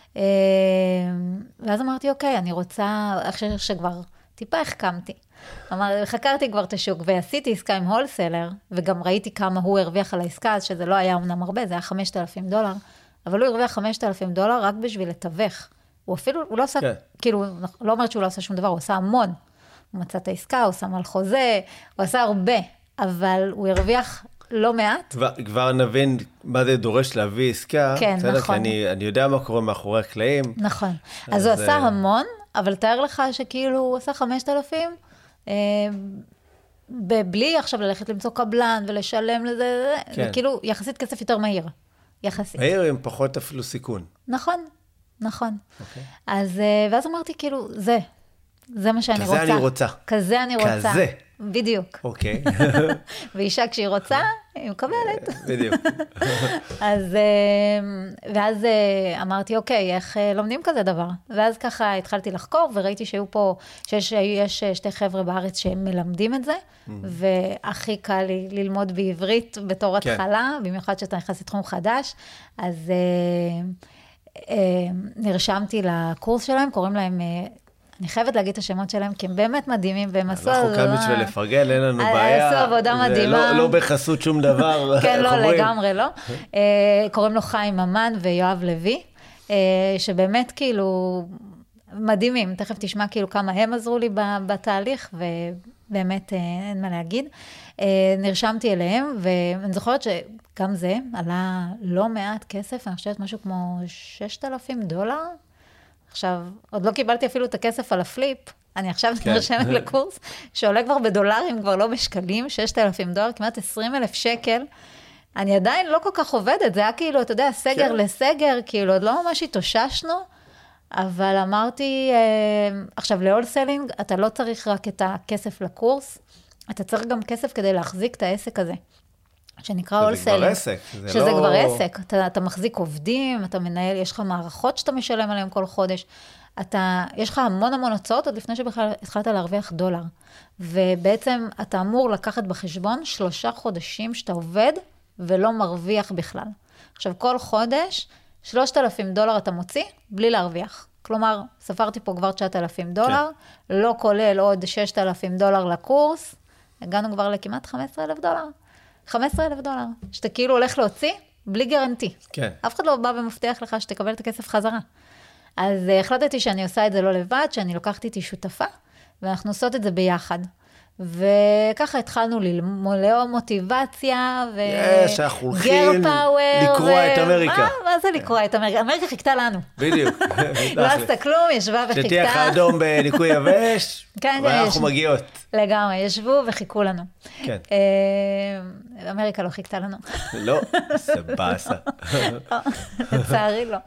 ואז אמרתי, אוקיי, אני רוצה, עכשיו שכבר... טיפה החכמתי. אמר, חקרתי כבר את השוק, ועשיתי עסקה עם הולסלר, וגם ראיתי כמה הוא הרוויח על העסקה, אז שזה לא היה אמנם הרבה, זה היה חמשת אלפים דולר, אבל הוא הרוויח חמשת אלפים דולר רק בשביל לתווך. הוא אפילו, הוא לא עושה, כן. כאילו, לא אומרת שהוא לא עושה שום דבר, הוא עושה המון. הוא מצא את העסקה, הוא שם על חוזה, הוא עשה הרבה, אבל הוא הרוויח לא מעט. כבר, כבר נבין מה זה דורש להביא עסקה. כן, בסדר, נכון. כי אני, אני יודע מה קורה מאחורי הקלעים. נכון. אז, אז הוא עשה המון, אבל תאר לך שכאילו הוא עשה חמשת אלפים, אה, בלי עכשיו ללכת למצוא קבלן ולשלם לזה, כן. זה כאילו יחסית כסף יותר מהיר. יחסית. מהיר עם פחות אפילו סיכון. נכון, נכון. אוקיי. אז, ואז אמרתי, כאילו, זה, זה מה שאני רוצה. כזה אני רוצה. כזה אני רוצה. כזה. בדיוק. אוקיי. ואישה כשהיא רוצה, היא מקבלת. בדיוק. אז, ואז אמרתי, אוקיי, איך לומדים כזה דבר? ואז ככה התחלתי לחקור, וראיתי שהיו פה, שיש שתי חבר'ה בארץ שהם מלמדים את זה, והכי קל לי ללמוד בעברית בתור התחלה, במיוחד שאתה נכנס לתחום חדש, אז נרשמתי לקורס שלהם, קוראים להם... אני חייבת להגיד את השמות שלהם, כי הם באמת מדהימים, והם עשו... אנחנו כאן בשביל לפרגן, אין לנו בעיה. עשו עבודה מדהימה. לא בחסות שום דבר. כן, לא, לגמרי לא. קוראים לו חיים ממן ויואב לוי, שבאמת כאילו מדהימים. תכף תשמע כאילו כמה הם עזרו לי בתהליך, ובאמת אין מה להגיד. נרשמתי אליהם, ואני זוכרת שגם זה עלה לא מעט כסף, אני חושבת משהו כמו ששת אלפים דולר, עכשיו, עוד לא קיבלתי אפילו את הכסף על הפליפ, אני עכשיו נרשמת לקורס, שעולה כבר בדולרים, כבר לא בשקלים, ששת אלפים דולר, כמעט עשרים אלף שקל, אני עדיין לא כל כך עובדת, זה היה כאילו, אתה יודע, סגר לסגר, כאילו, עוד לא ממש התאוששנו, אבל אמרתי, עכשיו, להולסלינג, אתה לא צריך רק את הכסף לקורס, אתה צריך גם כסף כדי להחזיק את העסק הזה. שנקרא הולסלינג. זה כבר עסק. שזה לא... כבר עסק. אתה, אתה מחזיק עובדים, אתה מנהל, יש לך מערכות שאתה משלם עליהם כל חודש. אתה, יש לך המון המון הוצאות, עוד לפני שבכלל התחלת להרוויח דולר. ובעצם אתה אמור לקחת בחשבון שלושה חודשים שאתה עובד, ולא מרוויח בכלל. עכשיו, כל חודש, שלושת אלפים דולר אתה מוציא, בלי להרוויח. כלומר, ספרתי פה כבר תשעת אלפים דולר, כן. לא כולל עוד ששת אלפים דולר לקורס, הגענו כבר לכמעט חמישה עשר אלף דולר. חמישה עשר אלף דולר, שאתה כאילו הולך להוציא, בלי גרנטי. כן. אף אחד לא בא ומבטיח לך שתקבל את הכסף חזרה. אז uh, החלטתי שאני עושה את זה לא לבד, שאני לוקחת איתי שותפה, ואנחנו עושות את זה ביחד. וככה התחלנו ללמוד מוטיבציה, ו... יש, אנחנו הולכים לקרוע את אמריקה. מה, מה זה לקרוע את אמריקה? אמריקה חיכתה לנו. בדיוק. לא עשתה כלום, ישבה וחיכתה. שתהיה לך אדום בניקוי יבש, ואנחנו מגיעות. לגמרי, ישבו וחיכו לנו. כן. אמריקה לא חיכתה לנו. לא, זה באסה. לצערי לא.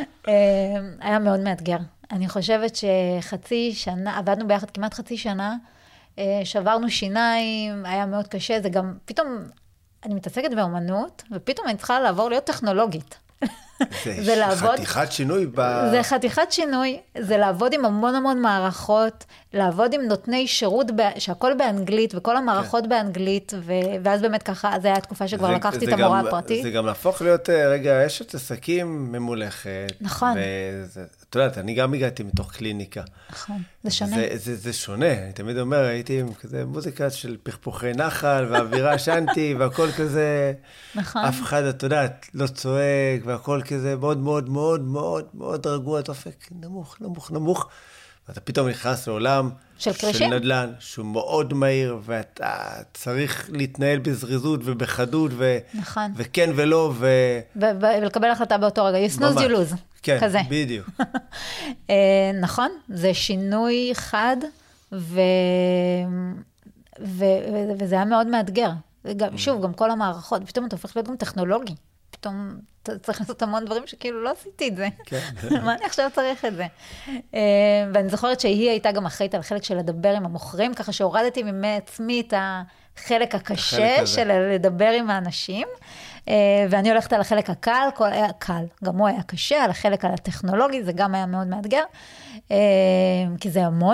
היה מאוד מאתגר. אני חושבת שחצי שנה, עבדנו ביחד כמעט חצי שנה, שברנו שיניים, היה מאוד קשה, זה גם, פתאום, אני מתעסקת באומנות, ופתאום אני צריכה לעבור להיות טכנולוגית. זה, זה לעבוד, חתיכת שינוי. ב... זה חתיכת שינוי, זה לעבוד עם המון המון מערכות, לעבוד עם נותני שירות, שהכל באנגלית, וכל המערכות כן. באנגלית, ו... ואז באמת ככה, זה היה תקופה שכבר זה, לקחתי זה את המורה הפרטית. זה גם להפוך להיות, רגע, אשת עסקים ממולכת. נכון. וזה, אתה יודעת, אני גם הגעתי מתוך קליניקה. נכון, זה שונה. זה, זה, זה שונה, אני תמיד אומר, הייתי עם כזה מוזיקה של פכפוכי נחל, והאווירה שנתי, והכל כזה, נכון. אף אחד, אתה יודעת, לא צועק, והכל כזה מאוד מאוד מאוד מאוד מאוד רגוע, דופק נמוך, נמוך, נמוך, ואתה פתאום נכנס לעולם של, של נדל"ן, שהוא מאוד מהיר, ואתה צריך להתנהל בזריזות ובחדות, ו... נכון. וכן ולא, ו... ו- ו- ולקבל החלטה באותו רגע, you snooze you lose, כן, כזה. בדיוק. נכון, זה שינוי חד, ו... ו... ו... וזה היה מאוד מאתגר. גם, שוב, גם כל המערכות, פתאום אתה הופך להיות גם טכנולוגי. פתאום אתה צריך לעשות המון דברים שכאילו לא עשיתי את זה. כן. מה אני עכשיו צריך את זה? ואני זוכרת שהיא הייתה גם אחראית על החלק של לדבר עם המוכרים, ככה שהורדתי מעצמי את החלק הקשה של לדבר עם האנשים, ואני הולכת על החלק הקל, כל היה קל, גם הוא היה קשה, על החלק הטכנולוגי, זה גם היה מאוד מאתגר, כי זה המון.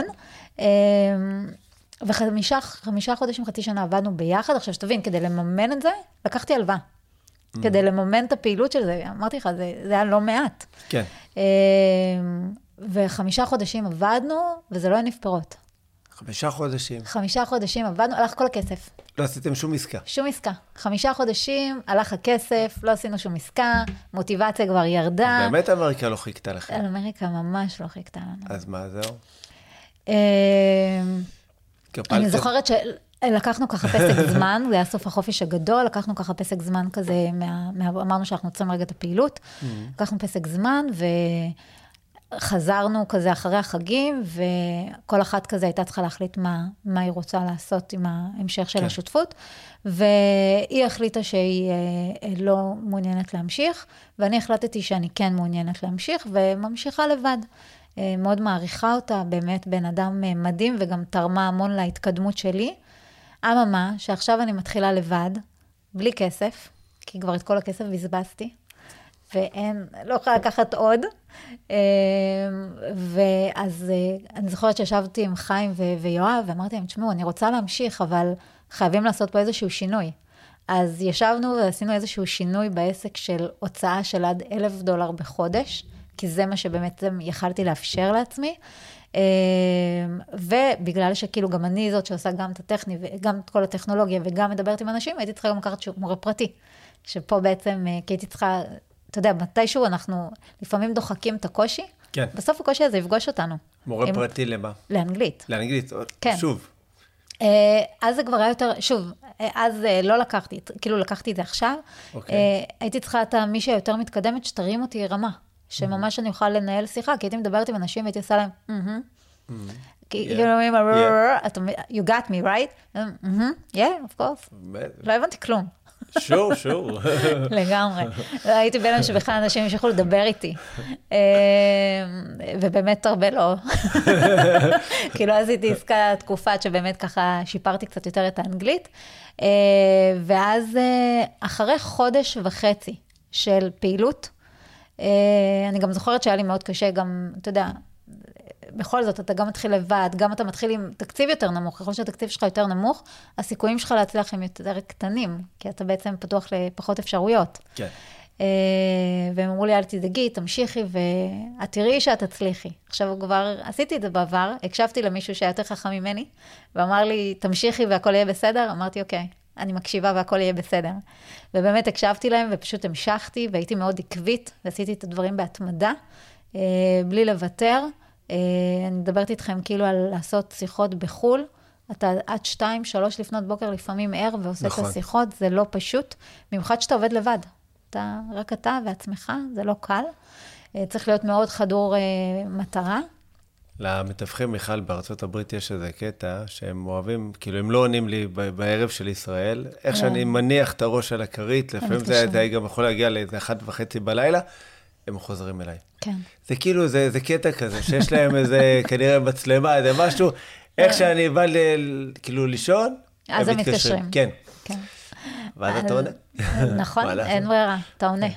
וחמישה חמישה חודשים, חצי שנה עבדנו ביחד, עכשיו שתבין, כדי לממן את זה, לקחתי הלוואה. כדי לממן את הפעילות של זה, אמרתי לך, זה, זה היה לא מעט. כן. וחמישה חודשים עבדנו, וזה לא היה נפפרות. חמישה חודשים. חמישה חודשים עבדנו, הלך כל הכסף. לא עשיתם שום עסקה. שום עסקה. חמישה חודשים, הלך הכסף, לא עשינו שום עסקה, מוטיבציה כבר ירדה. באמת אמריקה לא חיכתה לכם. אמריקה ממש לא חיכתה לנו. אז מה זהו? אני זוכרת שלקחנו ככה פסק זמן, זה היה סוף החופש הגדול, לקחנו ככה פסק זמן כזה, אמרנו שאנחנו צריכים רגע את הפעילות, לקחנו פסק זמן, חזרנו כזה אחרי החגים, וכל אחת כזה הייתה צריכה להחליט מה, מה היא רוצה לעשות עם ההמשך של כן. השותפות, והיא החליטה שהיא לא מעוניינת להמשיך, ואני החלטתי שאני כן מעוניינת להמשיך, וממשיכה לבד. מאוד מעריכה אותה, באמת בן אדם מדהים, וגם תרמה המון להתקדמות שלי. אממה, שעכשיו אני מתחילה לבד, בלי כסף, כי כבר את כל הכסף בזבזתי, ואין, לא יכולה לקחת עוד. ואז אני זוכרת שישבתי עם חיים ויואב, ואמרתי להם, תשמעו, אני רוצה להמשיך, אבל חייבים לעשות פה איזשהו שינוי. אז ישבנו ועשינו איזשהו שינוי בעסק של הוצאה של עד אלף דולר בחודש, כי זה מה שבאמת יכלתי לאפשר לעצמי. ובגלל שכאילו גם אני זאת שעושה גם את הטכני, וגם את כל הטכנולוגיה, וגם מדברת עם אנשים, הייתי צריכה גם לקחת מורה פרטי, שפה בעצם, כי הייתי צריכה, אתה יודע, מתישהו אנחנו לפעמים דוחקים את הקושי, כן. בסוף הקושי הזה יפגוש אותנו. מורה עם... פרטי למה? לאנגלית. לאנגלית, כן. שוב. אז זה כבר היה יותר, שוב, אז לא לקחתי, כאילו לקחתי את זה עכשיו, okay. הייתי צריכה את מישהי היותר מתקדמת, שתרים אותי רמה, שממש אני אוכל לנהל שיחה, כי הייתי מדברת עם אנשים, והייתי עושה להם, כאילו, you got me, right? yeah, of course. לא הבנתי כלום. שור, שור. לגמרי. הייתי בין שבכלל אנשים שיכולו לדבר איתי. ובאמת הרבה לא. כאילו אז הייתי עסקה תקופה שבאמת ככה שיפרתי קצת יותר את האנגלית. ואז אחרי חודש וחצי של פעילות, אני גם זוכרת שהיה לי מאוד קשה, גם, אתה יודע, בכל זאת, אתה גם מתחיל לבד, גם אתה מתחיל עם תקציב יותר נמוך, ככל שהתקציב שלך יותר נמוך, הסיכויים שלך להצליח הם יותר קטנים, כי אתה בעצם פתוח לפחות אפשרויות. כן. והם אמרו לי, אל תדאגי, תמשיכי, ואת תראי שאת תצליחי. עכשיו כבר עשיתי את זה בעבר, הקשבתי למישהו שהיה יותר חכם ממני, ואמר לי, תמשיכי והכל יהיה בסדר, אמרתי, אוקיי, אני מקשיבה והכל יהיה בסדר. ובאמת הקשבתי להם, ופשוט המשכתי, והייתי מאוד עקבית, ועשיתי את הדברים בהתמדה, בלי לוותר. אני מדברת איתכם כאילו על לעשות שיחות בחול, אתה עד שתיים, שלוש לפנות בוקר לפעמים ער ועושה נכון. את השיחות, זה לא פשוט, במיוחד שאתה עובד לבד, אתה, רק אתה ועצמך, זה לא קל, צריך להיות מאוד חדור מטרה. למתווכים מיכל בארצות הברית יש איזה קטע שהם אוהבים, כאילו הם לא עונים לי בערב של ישראל, איך שאני מניח את הראש על הכרית, לפעמים זה, זה גם יכול להגיע לאיזה אחת וחצי בלילה, הם חוזרים אליי. כן. זה כאילו, זה, זה קטע כזה, שיש להם איזה, כנראה מצלמה, איזה משהו, איך שאני בא ל, כאילו לישון, אז הם מתקשרים. כן. כן. ואז אתה עונה. נכון, אין ברירה, אתה עונה.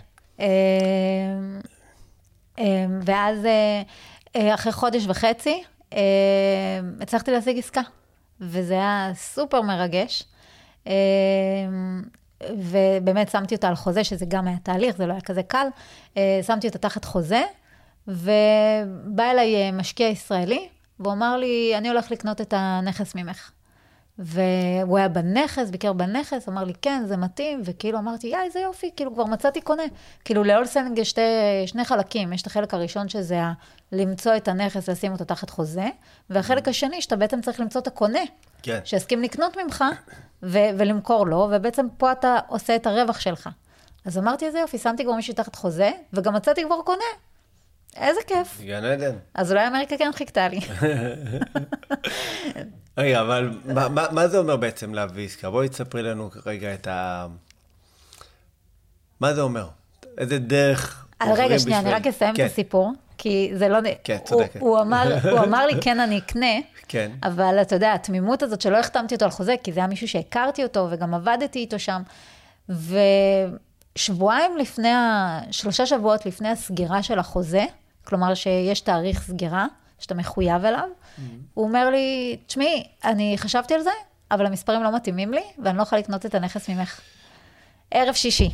ואז אחרי חודש וחצי, הצלחתי להשיג עסקה, וזה היה סופר מרגש. ובאמת שמתי אותה על חוזה, שזה גם היה תהליך, זה לא היה כזה קל, שמתי אותה תחת חוזה, ובא אליי משקיע ישראלי, והוא אמר לי, אני הולך לקנות את הנכס ממך. והוא היה בנכס, ביקר בנכס, אמר לי, כן, זה מתאים, וכאילו אמרתי, יא, איזה יופי, כאילו כבר מצאתי קונה. כאילו לאולסנג יש שתי, שני חלקים, יש את החלק הראשון שזה למצוא את הנכס, לשים אותו תחת חוזה, והחלק השני שאתה בעצם צריך למצוא את הקונה, כן. שהסכים לקנות ממך, ו- ולמכור לו, ובעצם פה אתה עושה את הרווח שלך. אז אמרתי, איזה יופי, שמתי כבר מישהו תחת חוזה, וגם מצאתי כבר קונה. איזה כיף. גן עדן. אז אולי אמריקה כן חיכתה לי. רגע, אבל מה, מה, מה זה אומר בעצם להביא עסקה? בואי תספרי לנו רגע את ה... מה זה אומר? איזה דרך... רגע, שנייה, אני רק אסיים את הסיפור, כי זה לא... כן, צודקת. הוא אמר לי, כן, אני אקנה, כן. אבל אתה יודע, התמימות הזאת שלא החתמתי אותו על חוזה, כי זה היה מישהו שהכרתי אותו, וגם עבדתי איתו שם, ושבועיים לפני, שלושה שבועות לפני הסגירה של החוזה, כלומר שיש תאריך סגירה, שאתה מחויב אליו, הוא אומר לי, תשמעי, אני חשבתי על זה, אבל המספרים לא מתאימים לי, ואני לא יכולה לקנות את הנכס ממך. ערב שישי.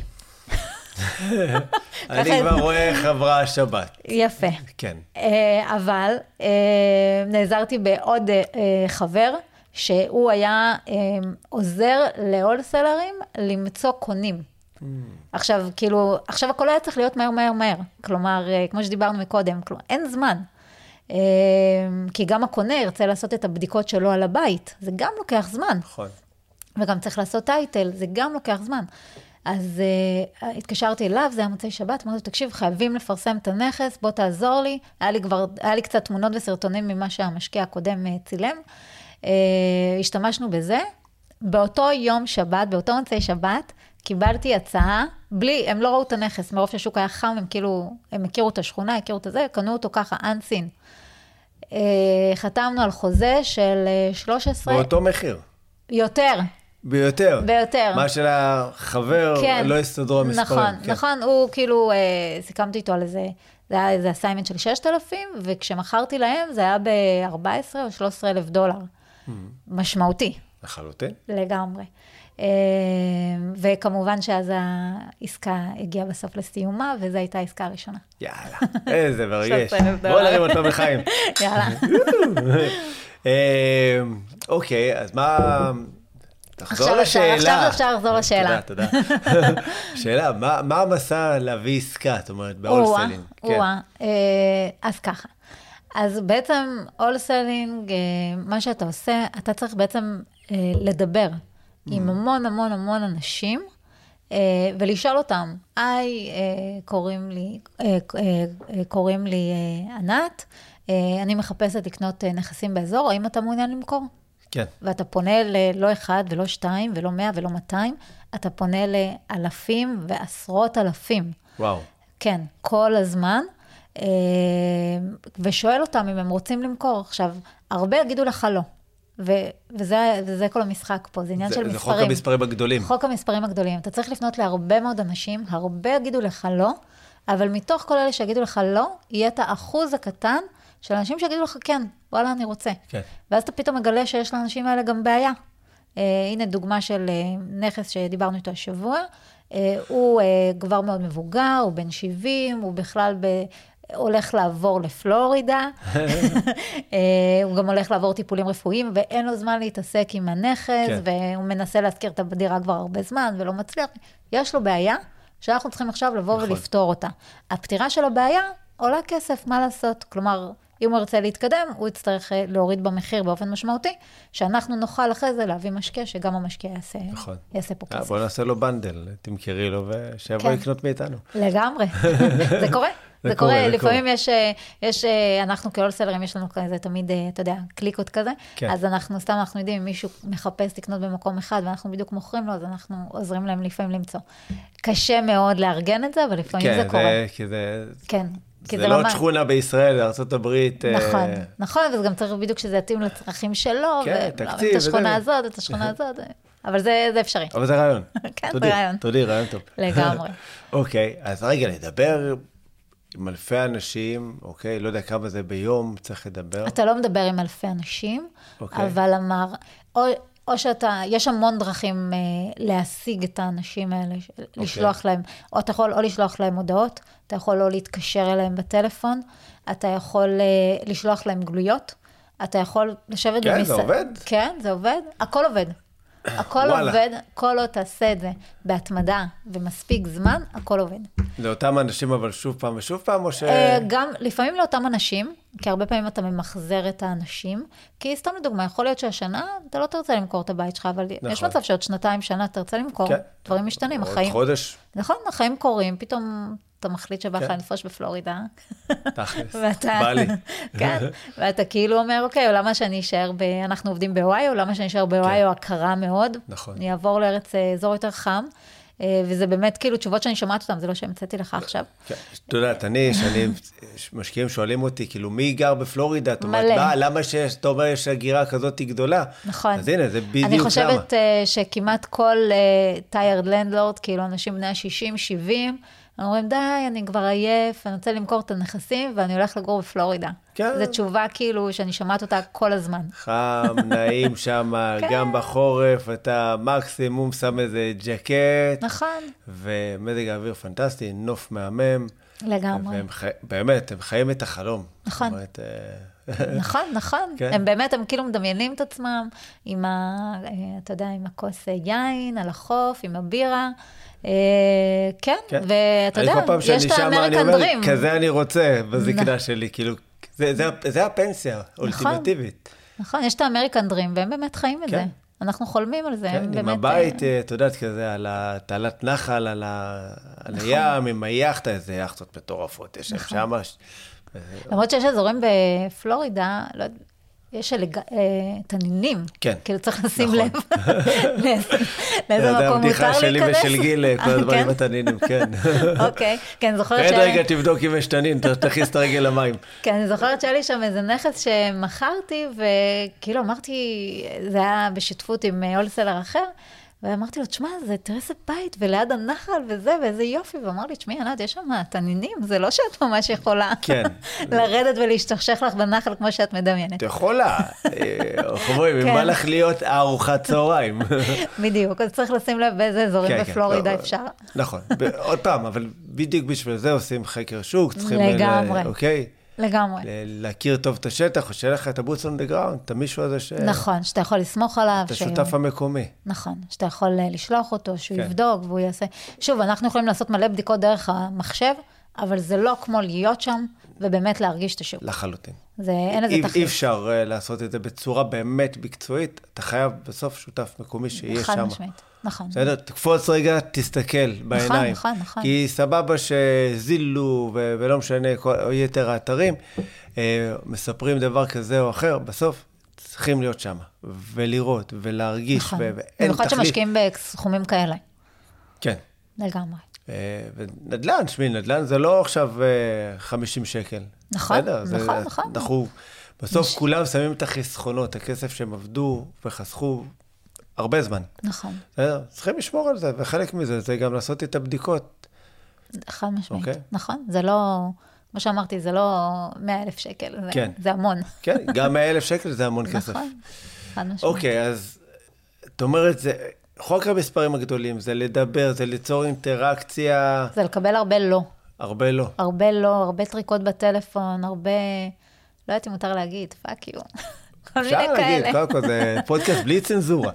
אני כבר רואה חברה השבת. יפה. כן. אבל נעזרתי בעוד חבר, שהוא היה עוזר להולסלרים למצוא קונים. עכשיו, כאילו, עכשיו הכל היה צריך להיות מהר, מהר, מהר. כלומר, כמו שדיברנו מקודם, כלומר, אין זמן. כי גם הקונה ירצה לעשות את הבדיקות שלו על הבית. זה גם לוקח זמן. נכון. וגם צריך לעשות טייטל, זה גם לוקח זמן. אז uh, התקשרתי אליו, זה היה מוצאי שבת, אמרתי, תקשיב, חייבים לפרסם את הנכס, בוא תעזור לי. היה לי כבר, היה לי קצת תמונות וסרטונים ממה שהמשקיע הקודם צילם. Uh, השתמשנו בזה. באותו יום שבת, באותו מוצאי שבת, קיבלתי הצעה, בלי, הם לא ראו את הנכס, מרוב שהשוק היה חם, הם כאילו, הם הכירו את השכונה, הכירו את זה, קנו אותו ככה, אנסין. Uh, חתמנו על חוזה של שלוש עשרה... באותו מחיר. יותר. ביותר. ביותר. מה של החבר כן, לא הסתדרו המספרים. נכון, כן. נכון, הוא כאילו, אה, סיכמתי איתו על איזה, זה היה איזה אסיימנט של ששת אלפים, וכשמכרתי להם זה היה ב-ארבע עשרה או שלוש עשרה אלף דולר. Mm-hmm. משמעותי. לחלוטין. לגמרי. אה, וכמובן שאז העסקה הגיעה בסוף לסיומה, וזו הייתה העסקה הראשונה. יאללה, איזה מרגש. בוא נרים אותו בחיים. יאללה. אה, אוקיי, אז מה... תחזור לשאלה. עכשיו אפשר לחזור לשאלה. תודה, תודה. שאלה, מה, מה המסע להביא עסקה, זאת אומרת, באולסלינג? או-אה, אז ככה. אז בעצם אולסלינג, מה שאתה עושה, אתה צריך בעצם לדבר עם המון המון המון אנשים, ולשאול אותם, היי, קוראים לי, קוראים לי ענת, אני מחפשת לקנות נכסים באזור, האם אתה מעוניין למכור? כן. ואתה פונה ללא אחד ולא שתיים ולא מאה ולא מאתיים, אתה פונה לאלפים ועשרות אלפים. וואו. כן, כל הזמן, ושואל אותם אם הם רוצים למכור. עכשיו, הרבה יגידו לך לא, ו- וזה, וזה כל המשחק פה, זה עניין זה, של זה מספרים. חוק המספרים הגדולים. חוק המספרים הגדולים. אתה צריך לפנות להרבה מאוד אנשים, הרבה יגידו לך לא, אבל מתוך כל אלה שיגידו לך לא, יהיה את האחוז הקטן, של אנשים שיגידו לך, כן, וואלה, אני רוצה. כן. ואז אתה פתאום מגלה שיש לאנשים האלה גם בעיה. Uh, הנה דוגמה של uh, נכס שדיברנו איתו השבוע. Uh, הוא uh, כבר מאוד מבוגר, הוא בן שבעים, הוא בכלל ב... הולך לעבור לפלורידה. uh, הוא גם הולך לעבור טיפולים רפואיים, ואין לו זמן להתעסק עם הנכס, כן. והוא מנסה להזכיר את הדירה כבר הרבה זמן, ולא מצליח. יש לו בעיה שאנחנו צריכים עכשיו לבוא נכון. ולפתור אותה. הפתירה של הבעיה עולה כסף, מה לעשות? כלומר, אם הוא ירצה להתקדם, הוא יצטרך להוריד במחיר באופן משמעותי, שאנחנו נוכל אחרי זה להביא משקיע, שגם המשקיע יעשה, נכון. יעשה פה כסף. בוא נעשה לו בנדל, תמכרי לו ושיבוא כן. לקנות מאיתנו. לגמרי, זה קורה. זה, זה קורה, קורה, לפעמים קורה. יש, יש, אנחנו כאולסלרים, יש לנו כזה תמיד, אתה יודע, קליקות כזה, כן. אז אנחנו, סתם אנחנו יודעים, אם מישהו מחפש לקנות במקום אחד, ואנחנו בדיוק מוכרים לו, אז אנחנו עוזרים להם לפעמים למצוא. קשה מאוד לארגן את זה, אבל לפעמים כן, זה קורה. זה, כי זה... כן. זה, זה לא עוד שכונה בישראל, בארצות הברית. נכון, אה... נכון, וזה גם צריך בדיוק שזה יתאים לצרכים שלו, כן, תקציב. את השכונה הזאת, את השכונה הזאת, אבל זה, זה אפשרי. אבל זה רעיון. כן, זה רעיון. תודי, רעיון טוב. לגמרי. אוקיי, אז רגע, נדבר עם אלפי אנשים, אוקיי, לא יודע כמה זה ביום, צריך לדבר. אתה לא מדבר עם אלפי אנשים, אוקיי. אבל אמר, או... או שאתה, יש המון דרכים אה, להשיג את האנשים האלה, okay. לשלוח להם, או אתה יכול או לשלוח להם הודעות, אתה יכול לא להתקשר אליהם בטלפון, אתה יכול אה, לשלוח להם גלויות, אתה יכול לשבת כן, במסעדה. זה עובד? כן, זה עובד, הכל עובד. הכל עובד, כל עוד תעשה את זה בהתמדה ומספיק זמן, הכל עובד. לאותם אנשים אבל שוב פעם ושוב פעם, או ש... גם לפעמים לאותם אנשים, כי הרבה פעמים אתה ממחזר את האנשים, כי סתם לדוגמה, יכול להיות שהשנה אתה לא תרצה למכור את הבית שלך, אבל יש מצב שעוד שנתיים שנה תרצה למכור, דברים משתנים, החיים... עוד חודש. נכון, החיים קורים, פתאום אתה מחליט שבא לך לפרוש בפלורידה. תכלס, בא לי. כן, ואתה כאילו אומר, אוקיי, למה שאני אשאר, אנחנו עובדים באוהיו, למה שאני אשאר באוהיו הקרה מאוד, אני אעבור לארץ אזור יותר חם, וזה באמת כאילו תשובות שאני שומעת אותם, זה לא שהמצאתי לך עכשיו. אתה יודעת, אני, שאני, משקיעים שואלים אותי, כאילו, מי גר בפלורידה? את אומרת, מה, למה שאתה אומר יש הגירה כזאת גדולה? נכון. אז הנה, זה בדיוק למה. אני חושבת שכמעט כל טיירד לנדלורד, כאילו, אנשים בני ה-שישים, שבעים, אומרים, די, אני כבר עייף, אני רוצה למכור את הנכסים, ואני הולך לגור בפלורידה. כן. זו תשובה כאילו שאני שומעת אותה כל הזמן. חם, נעים שם, כן. גם בחורף, אתה מקסימום שם איזה ג'קט. נכון. ומזג האוויר פנטסטי, נוף מהמם. לגמרי. והם חי... באמת, הם חיים את החלום. נכון. אומרת, נכון, נכון. כן. הם באמת, הם כאילו מדמיינים את עצמם עם ה... אתה יודע, עם הכוס יין, על החוף, עם הבירה. כן, ואתה יודע, יש את האמריקן דרים. כזה אני רוצה בזקנה שלי, כאילו, זה הפנסיה האולטימטיבית. נכון, יש את האמריקן דרים, והם באמת חיים את זה. אנחנו חולמים על זה. כן, עם הבית, את יודעת, כזה, על התעלת נחל, על הים, עם היאכטה, איזה יאכטות מטורפות, יש שם. למרות שיש אזורים בפלורידה, לא יודעת, יש תנינים. כן. כאילו צריך לשים לב. לאיזה מקום מותר להיכנס. זה הבדיחה שלי ושל גיל, כל הדברים בתנינים, כן. אוקיי, כן, אני זוכרת רגע, רגע, תבדוק אם יש תנין, תכניס את הרגל למים. כן, אני זוכרת שהיה לי שם איזה נכס שמכרתי, וכאילו אמרתי, זה היה בשותפות עם הולסלר אחר, ואמרתי לו, תשמע, זה תראה איזה בית, וליד הנחל וזה, ואיזה יופי, ואמר לי, תשמעי, ענת, יש שם תנינים, זה לא שאת ממש יכולה לרדת ולהשתכשך לך בנחל כמו שאת מדמיינת. את יכולה, חברים, אם בא לך להיות ארוחת צהריים. בדיוק, אז צריך לשים לב באיזה אזורים בפלורידה אפשר. נכון, עוד פעם, אבל בדיוק בשביל זה עושים חקר שוק, צריכים... לגמרי. אוקיי? לגמרי. להכיר טוב את השטח, או שיהיה לך את הבוץ on the ground, את המישהו הזה ש... נכון, שאתה יכול לסמוך עליו. את השותף המקומי. נכון, שאתה יכול לשלוח אותו, שהוא יבדוק והוא יעשה... שוב, אנחנו יכולים לעשות מלא בדיקות דרך המחשב, אבל זה לא כמו להיות שם, ובאמת להרגיש את השוק. לחלוטין. זה, אין איזה תחליף. אי אפשר לעשות את זה בצורה באמת מקצועית, אתה חייב בסוף שותף מקומי שיהיה שם. חד משמעית, נכון. בסדר, תקפוץ רגע, תסתכל בעיניים. נכון, נכון, נכון. כי סבבה שזילו, ולא משנה, יתר האתרים, מספרים דבר כזה או אחר, בסוף צריכים להיות שם, ולראות, ולהרגיש, נכון. ואין תחליף. במיוחד שמשקיעים בסכומים כאלה. כן. לגמרי. ונדל"ן, שמי, נדל"ן זה לא עכשיו חמישים שקל. נכון, נכון, נכון. אנחנו, בסוף כולם שמים את החסכונות, הכסף שהם עבדו וחסכו הרבה זמן. נכון. צריכים לשמור על זה, וחלק מזה זה גם לעשות את הבדיקות. חד משמעית. נכון, זה לא, כמו שאמרתי, זה לא מאה אלף שקל, זה המון. כן, גם מאה אלף שקל זה המון כסף. נכון, חד משמעית. אוקיי, אז את אומרת, זה... חוק המספרים הגדולים, זה לדבר, זה ליצור אינטראקציה. זה לקבל הרבה לא. הרבה לא. הרבה לא, הרבה טריקות בטלפון, הרבה, לא יודעת אם מותר להגיד, פאק יו. כל מיני כאלה. אפשר להגיד, קודם כל, זה פודקאסט בלי צנזורה.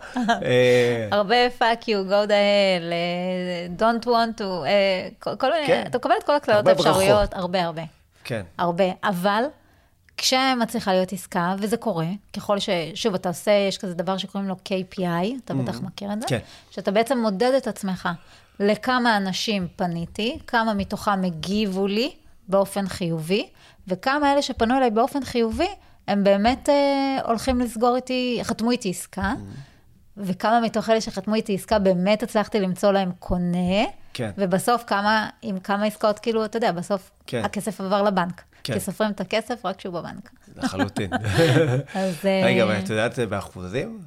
הרבה פאק יו, go the hell, don't want to, כל מיני, אתה מקבל את כל הכללות האפשריות, הרבה הרבה. כן. הרבה, אבל... כשמצליחה להיות עסקה, וזה קורה, ככל ש... שוב, אתה עושה, יש כזה דבר שקוראים לו קיי פי איי, אתה בטח מכיר את זה? כן. שאתה בעצם מודד את עצמך לכמה אנשים פניתי, כמה מתוכם הגיבו לי באופן חיובי, וכמה אלה שפנו אליי באופן חיובי, הם באמת אה, הולכים לסגור איתי, חתמו איתי עסקה, וכמה מתוך אלה שחתמו איתי עסקה, באמת הצלחתי למצוא להם קונה, כן. ובסוף כמה, עם כמה עסקאות, כאילו, אתה יודע, בסוף כן. הכסף עבר לבנק. כן. כי סופרים את הכסף רק כשהוא בבנק. לחלוטין. אז... רגע, אבל את יודעת זה באחוזים?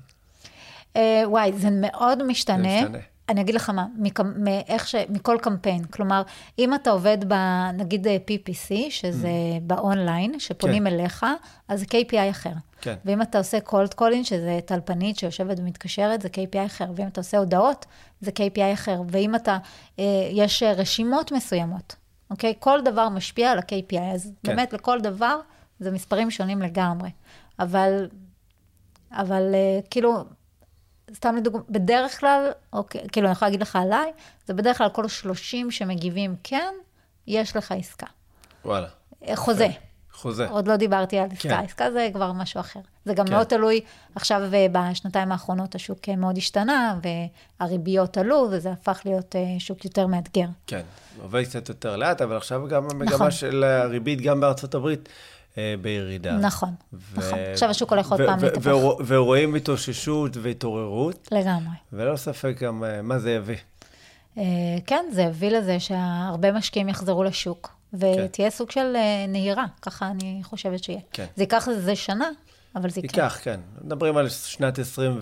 וואי, זה מאוד משתנה. זה משתנה. אני אגיד לך מה, מאיך ש... מכל קמפיין. כלומר, אם אתה עובד ב... נגיד פי פי סי, שזה באונליין, שפונים אליך, אז זה קיי פי איי אחר. כן. ואם אתה עושה קולד קולין, שזה טלפנית שיושבת ומתקשרת, זה קיי פי איי אחר. ואם אתה עושה הודעות, זה קיי פי איי אחר. ואם אתה... יש רשימות מסוימות. אוקיי? כל דבר משפיע על ה-קיי פי איי, אז כן. באמת לכל דבר זה מספרים שונים לגמרי. אבל, אבל כאילו, סתם לדוגמה, בדרך כלל, אוקיי, כאילו אני יכולה להגיד לך עליי, זה בדרך כלל כל שלושים שמגיבים כן, יש לך עסקה. וואלה. חוזה. חוזה. עוד לא דיברתי על עסקה, כן. עסקה זה כבר משהו אחר. זה גם כן. מאוד תלוי, עכשיו בשנתיים האחרונות השוק מאוד השתנה, והריביות עלו, וזה הפך להיות שוק יותר מאתגר. כן, עובד קצת יותר לאט, אבל עכשיו גם המגמה נכון. של הריבית, גם בארצות הברית, אה, בירידה. נכון, ו... נכון. עכשיו השוק הולך עוד פעם להתהפך. ורואים התאוששות והתעוררות. לגמרי. ולא ספק גם מה זה יביא. כן, זה הביא לזה שהרבה משקיעים יחזרו לשוק, ותהיה סוג של נהירה, ככה אני חושבת שיהיה. כן. זה ייקח לזה שנה, אבל זה יקרה. ייקח, כן. מדברים על שנת עשרים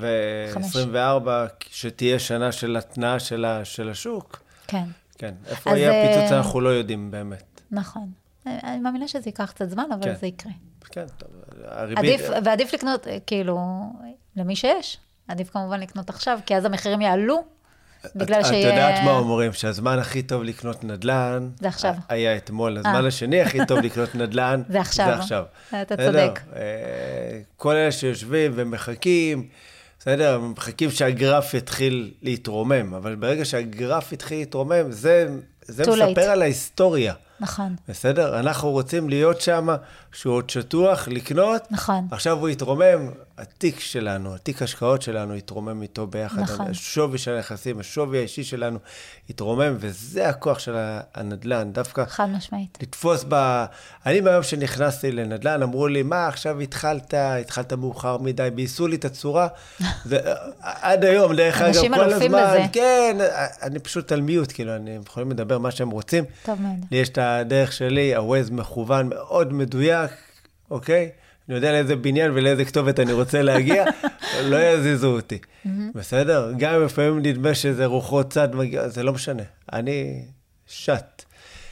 וארבע, שתהיה שנה של התנאה של השוק. כן. כן. איפה יהיה הפיצוץ, אנחנו לא יודעים באמת. נכון. אני מאמינה שזה ייקח קצת זמן, אבל זה יקרה. כן, טוב. הריבית... ועדיף לקנות, כאילו, למי שיש, עדיף כמובן לקנות עכשיו, כי אז המחירים יעלו, בגלל שיהיה... את יודעת מה אומרים, שהזמן הכי טוב לקנות נדל"ן... זה עכשיו. היה אתמול, הזמן השני הכי טוב לקנות נדל"ן... זה עכשיו. זה עכשיו. אתה צודק. כל אלה שיושבים ומחכים, בסדר, מחכים שהגרף יתחיל להתרומם, אבל ברגע שהגרף יתחיל להתרומם, זה זה מספר על ההיסטוריה. נכון. בסדר? אנחנו רוצים להיות שם, שהוא עוד שטוח, לקנות. נכון. עכשיו הוא יתרומם, התיק שלנו, התיק השקעות שלנו יתרומם איתו ביחד. נכון. השווי של היחסים, השווי האישי שלנו יתרומם, וזה הכוח של הנדל"ן. דווקא... חד משמעית. לתפוס ב... אני ביום שנכנסתי לנדל"ן, אמרו לי, מה, עכשיו התחלת, התחלת מאוחר מדי, בייסו לי את הצורה. זה, עד היום, דרך אגב, כל הזמן. לזה. כן, אני פשוט על מיוט, כאילו, אני יכולים לדבר מה שהם רוצים. טוב מאוד. לי יש את הדרך שלי, הווייז מכוון מאוד מדויק, אוקיי? אני יודע לאיזה בניין ולאיזה כתובת אני רוצה להגיע, לא יזיזו אותי. בסדר? גם אם לפעמים נדמה שזה רוחות צד מגיע, זה לא משנה. אני שט.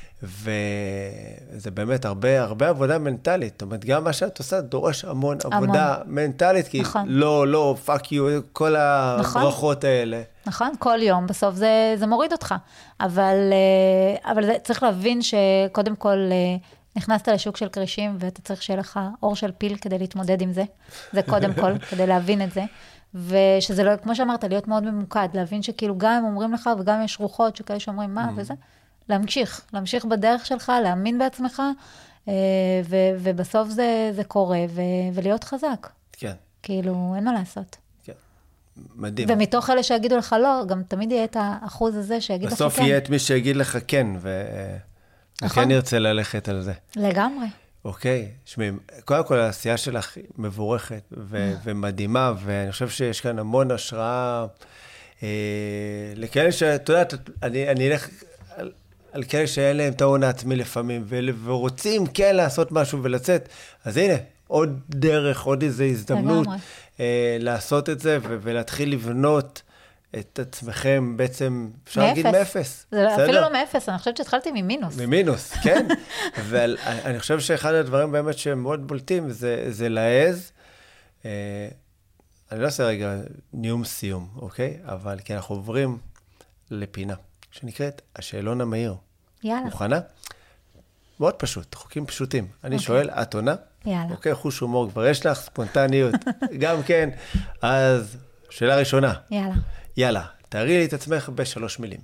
וזה באמת הרבה, הרבה עבודה מנטלית. זאת אומרת, גם מה שאת עושה דורש המון, המון. עבודה מנטלית, כי נכון. לא, לא, פאק יו, כל הברכות נכון. האלה. נכון, כל יום, בסוף זה, זה מוריד אותך. אבל, אבל זה, צריך להבין שקודם כל נכנסת לשוק של קרישים, ואתה צריך שיהיה לך אור של פיל כדי להתמודד עם זה. זה קודם כל, כדי להבין את זה. ושזה לא, כמו שאמרת, להיות מאוד ממוקד, להבין שכאילו גם הם אומרים לך, וגם יש רוחות שכאלה שאומרים מה וזה. להמשיך, להמשיך בדרך שלך, להאמין בעצמך, ו- ובסוף זה, זה קורה, ו- ולהיות חזק. כן. כאילו, אין מה לעשות. כן, מדהים. ומתוך אלה שיגידו לך לא, גם תמיד יהיה את האחוז הזה שיגיד לך כן. בסוף יהיה את מי שיגיד לך כן, ו... נכון. וכן ירצה ללכת על זה. לגמרי. אוקיי, שמי, קודם כל העשייה שלך מבורכת ו- ומדהימה, ואני חושב שיש כאן המון השראה, אה, לכאלה שאתה יודעת, אני, אני אלך... על, על כאלה שאין להם את ההון העצמי לפעמים, ורוצים כן לעשות משהו ולצאת, אז הנה, עוד דרך, עוד איזו הזדמנות אה, לעשות את זה, ו- ולהתחיל לבנות את עצמכם בעצם, אפשר להגיד מאפס. זה אפילו לא מאפס, אני חושבת שהתחלתי ממינוס. ממינוס, כן. ואני חושב שאחד הדברים באמת שהם מאוד בולטים, זה, זה להעז. אה, אני לא עושה רגע ניום סיום, אוקיי? אבל כי אנחנו עוברים לפינה. שנקראת השאלון המהיר. יאללה. מוכנה? מאוד פשוט, חוקים פשוטים. אני okay. שואל, את עונה? יאללה. אוקיי, חוש הומור, כבר יש לך ספונטניות. גם כן. אז, שאלה ראשונה. יאללה. יאללה, תארי לי את עצמך בשלוש מילים.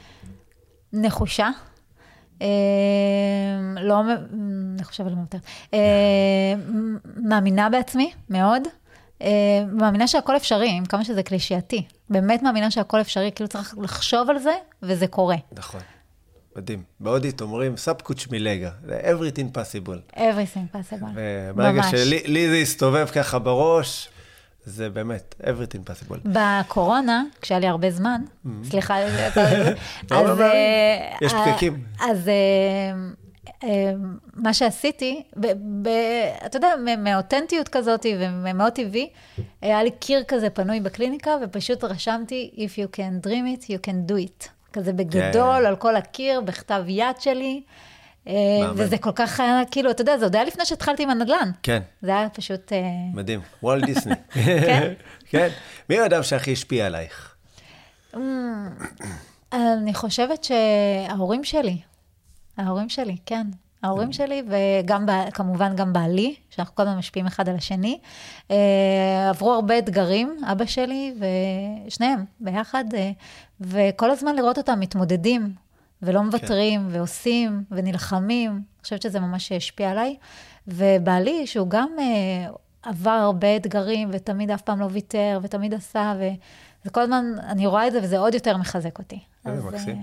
נחושה. אה, לא, נחושה ולא יותר. אה, מאמינה בעצמי, מאוד. מאמינה שהכל אפשרי, עם כמה שזה קלישייתי. באמת מאמינה שהכל אפשרי, כאילו צריך לחשוב על זה, וזה קורה. נכון. מדהים. בהודית אומרים, סאב קוץ' מלגה. זה everything possible. everything possible. וברגע שלי זה יסתובב ככה בראש, זה באמת everything possible. בקורונה, כשהיה לי הרבה זמן, סליחה, אז... יש פקקים. אז... מה שעשיתי, אתה יודע, מאותנטיות כזאת ומאוד טבעי, היה לי קיר כזה פנוי בקליניקה, ופשוט רשמתי, if you can dream it, you can do it. כזה בגדול, על כל הקיר, בכתב יד שלי, וזה כל כך, כאילו, אתה יודע, זה עוד היה לפני שהתחלתי עם הנדל"ן. כן. זה היה פשוט... מדהים, וולט דיסני. כן? כן. מי האדם שהכי השפיע עלייך? אני חושבת שההורים שלי, ההורים שלי, כן. ההורים שלי, וגם, כמובן, גם בעלי, שאנחנו כל הזמן משפיעים אחד על השני, עברו הרבה אתגרים, אבא שלי ושניהם ביחד, וכל הזמן לראות אותם מתמודדים, ולא מוותרים, ועושים, ונלחמים. אני חושבת שזה ממש השפיע עליי. ובעלי, שהוא גם עבר הרבה אתגרים, ותמיד אף פעם לא ויתר, ותמיד עשה, וכל הזמן אני רואה את זה, וזה עוד יותר מחזק אותי. זה מקסים.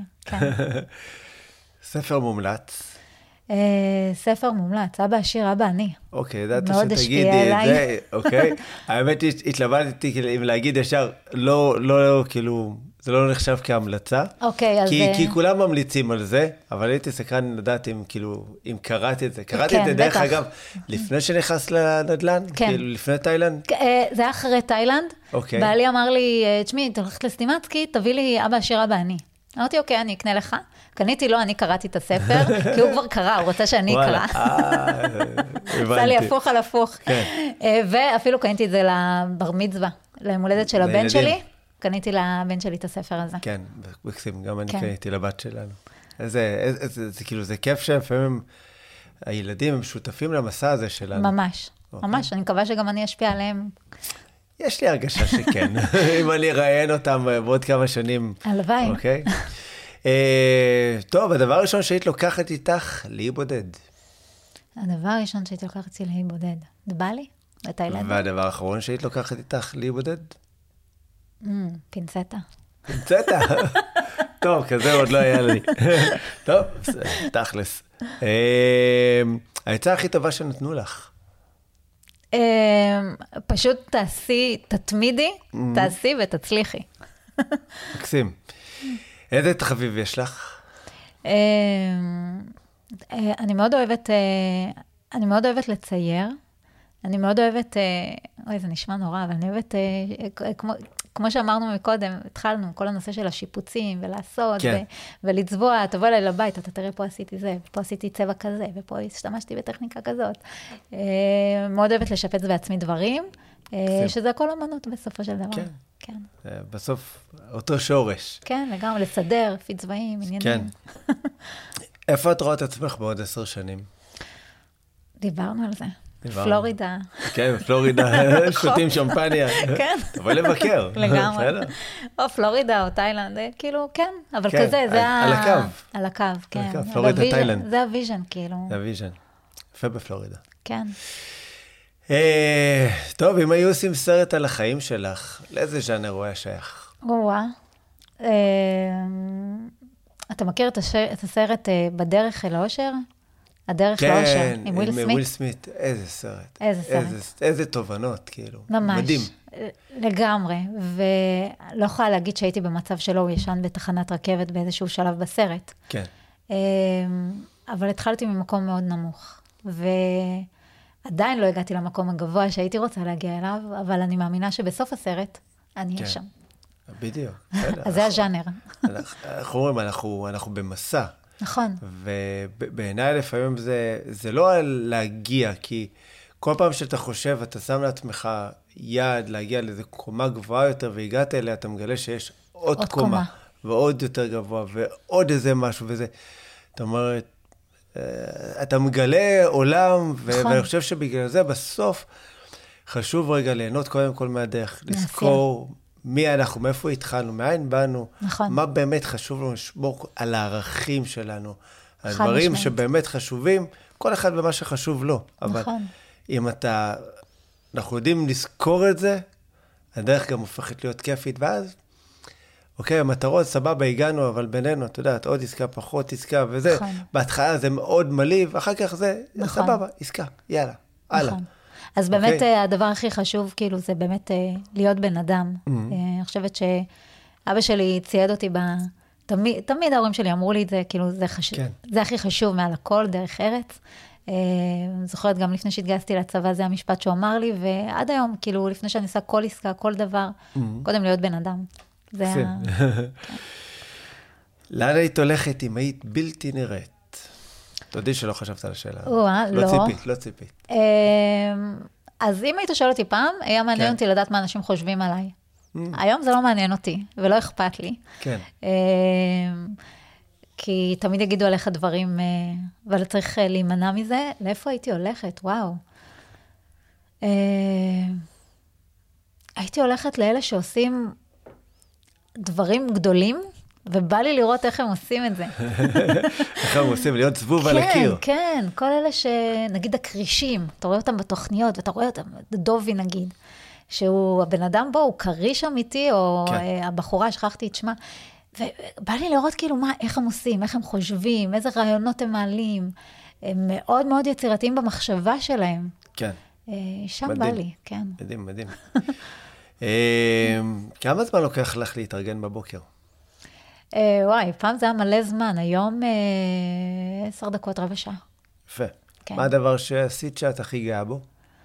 ספר מומלץ. ספר מומלץ, אבא עשיר, אבא אני. אוקיי, ידעת שתגידי את זה, אוקיי. האמת היא, התלבטתי אם להגיד ישר, לא, לא, כאילו, זה לא נחשב כהמלצה. אוקיי, אז... כי כולם ממליצים על זה, אבל הייתי סקרן לדעת אם, כאילו, אם קראתי את זה. קראתי את זה דרך אגב, לפני שנכנס לנדל"ן? כן. כאילו, לפני תאילנד? זה היה אחרי תאילנד. אוקיי. בעלי אמר לי, תשמעי, אתה הולכת לסטימצקי, תביא לי אבא עשיר, אבא אני. אמרתי, אוקיי, אני אקנה לך. קניתי לו, אני קראתי את הספר, כי הוא כבר קרא, הוא רוצה שאני אקרא. עשה לי הפוך על הפוך. ואפילו קניתי את זה לבר מצווה, ליום הולדת של הבן שלי, קניתי לבן שלי את הספר הזה. כן, בקסים, גם אני קניתי לבת שלנו. זה כאילו, זה כיף שלפעמים הילדים הם שותפים למסע הזה שלנו. ממש, ממש, אני מקווה שגם אני אשפיע עליהם. יש לי הרגשה שכן, אם אני ראיין אותם בעוד כמה שנים. הלוואי. אוקיי? טוב, הדבר הראשון שהיית לוקחת איתך, לאי בודד. הדבר הראשון שהיית לוקחת איתי לאי בודד, דבלי, בתאילנד. והדבר האחרון שהיית לוקחת איתך, לאי בודד? פינצטה. פינצטה? טוב, כזה עוד לא היה לי. טוב, תכלס. העצה הכי טובה שנתנו לך? פשוט תעשי, תתמידי, תעשי ותצליחי. מקסים. איזה תחביב יש לך? אני מאוד אוהבת, אני מאוד אוהבת לצייר. אני מאוד אוהבת, אוי, זה נשמע נורא, אבל אני אוהבת, כמו, כמו שאמרנו מקודם, התחלנו, כל הנושא של השיפוצים, ולעשות, כן. ו- ולצבוע, תבוא אליי לבית, אתה תראה, פה עשיתי זה, ופה עשיתי צבע כזה, ופה השתמשתי בטכניקה כזאת. מאוד אוהבת לשפץ בעצמי דברים, שזה הכל אמנות בסופו של דבר. כן. כן. בסוף, אותו שורש. כן, לגמרי, לסדר, לפי צבעים, עניינים. כן. איפה את רואה את עצמך בעוד עשר שנים? דיברנו על זה. פלורידה. כן, פלורידה, שותים שמפניה. כן. תבוא לבקר. לגמרי. או פלורידה או תאילנד, כאילו, כן, אבל כזה, זה ה... על הקו. על הקו, כן. פלורידה, תאילנד. זה הוויז'ן, כאילו. זה הוויז'ן. יפה בפלורידה. כן. טוב, אם היו עושים סרט על החיים שלך, לאיזה ז'אנר הוא היה שייך? וואה. אתה מכיר את הסרט בדרך אל האושר? הדרך לאושר, עם וויל סמית. כן, עם וויל סמית. איזה סרט. איזה סרט. איזה תובנות, כאילו. ממש. מדהים. לגמרי. ולא יכולה להגיד שהייתי במצב שלו, הוא ישן בתחנת רכבת באיזשהו שלב בסרט. כן. אבל התחלתי ממקום מאוד נמוך. ועדיין לא הגעתי למקום הגבוה שהייתי רוצה להגיע אליו, אבל אני מאמינה שבסוף הסרט אני אהיה שם. בדיוק. אז זה הז'אנר. אנחנו אומרים, אנחנו במסע. נכון. ובעיניי לפעמים זה, זה לא להגיע, כי כל פעם שאתה חושב, אתה שם לעצמך יד להגיע לאיזו קומה גבוהה יותר, והגעת אליה, אתה מגלה שיש עוד, עוד קומה, קומה, ועוד יותר גבוה, ועוד איזה משהו, וזה, אתה אומר, אתה מגלה עולם, נכון. ואני חושב שבגלל זה בסוף חשוב רגע ליהנות קודם כל מהדרך, לזכור מי אנחנו, מאיפה התחלנו, מאין באנו, נכון. מה באמת חשוב לנו לשמור על הערכים שלנו, הדברים משמעית. שבאמת חשובים, כל אחד במה שחשוב לו. אבל נכון. אם אתה, אנחנו יודעים לזכור את זה, הדרך גם הופכת להיות כיפית, ואז, אוקיי, המטרות, סבבה, הגענו, אבל בינינו, אתה יודעת, עוד עסקה, פחות עסקה, וזה, נכון. בהתחלה זה מאוד מליב, אחר כך זה, נכון. סבבה, עסקה, יאללה, הלאה. נכון. אז באמת okay. הדבר הכי חשוב, כאילו, זה באמת להיות בן אדם. Mm-hmm. אני חושבת שאבא שלי צייד אותי ב... תמיד, תמיד ההורים שלי אמרו לי את זה, כאילו, זה, חש... כן. זה הכי חשוב מעל הכל, דרך ארץ. זוכרת, גם לפני שהתגייסתי לצבא, זה המשפט שהוא אמר לי, ועד היום, כאילו, לפני שאני עושה כל עסקה, כל דבר, mm-hmm. קודם להיות בן אדם. זה ה... כן. לאן היית הולכת אם היית בלתי נראית? תודי שלא חשבת על השאלה. לא ציפית, לא ציפית. אז אם היית שואל אותי פעם, היה מעניין אותי לדעת מה אנשים חושבים עליי. היום זה לא מעניין אותי, ולא אכפת לי. כן. כי תמיד יגידו עליך דברים, אבל צריך להימנע מזה. לאיפה הייתי הולכת? וואו. הייתי הולכת לאלה שעושים דברים גדולים, ובא לי לראות איך הם עושים את זה. איך הם עושים, להיות זבוב על הקיר. כן, כן, כל אלה שנגיד הקרישים, אתה רואה אותם בתוכניות, ואתה רואה אותם, דובי נגיד, שהוא, הבן אדם בו, הוא קריש אמיתי, או הבחורה, שכחתי את שמה, ובא לי לראות כאילו מה, איך הם עושים, איך הם חושבים, איזה רעיונות הם מעלים, הם מאוד מאוד יצירתיים במחשבה שלהם. כן. שם בא לי, כן. מדהים, מדהים. כמה זמן לוקח לך להתארגן בבוקר? וואי, פעם זה היה מלא זמן, היום עשר דקות, רבע שעה. יפה. מה הדבר שעשית שאת הכי גאה בו?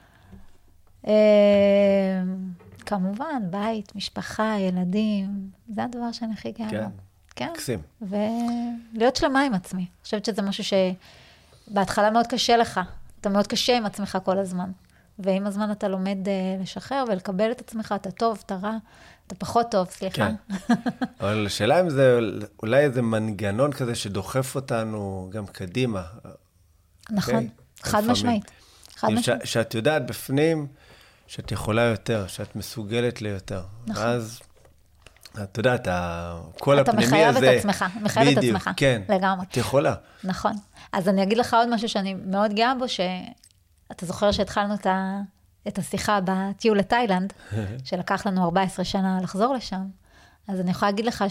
כמובן, בית, משפחה, ילדים, זה הדבר שאני הכי גאה בו. כן, מקסים. ולהיות שלמה עם עצמי. אני חושבת שזה משהו שבהתחלה מאוד קשה לך. אתה מאוד קשה עם עצמך כל הזמן. ועם הזמן אתה לומד לשחרר ולקבל את עצמך, אתה טוב, אתה רע. אתה פחות טוב, סליחה. כן. אבל השאלה אם זה אולי איזה מנגנון כזה שדוחף אותנו גם קדימה. נכון, חד משמעית. שאת יודעת בפנים שאת יכולה יותר, שאת מסוגלת ליותר. נכון. ואז את יודעת, הקול אתה הפנימי הזה... מחייב את עצמך, מחייב את בדיוק, עצמך. כן. לגמרי. את יכולה. נכון. אז אני אגיד לך עוד משהו שאני מאוד גאה בו, שאתה זוכר שהתחלנו את, ה... את השיחה בטיול לתאילנד, שלקח לנו ארבע עשרה שנה לחזור לשם. אז אני יכולה להגיד לך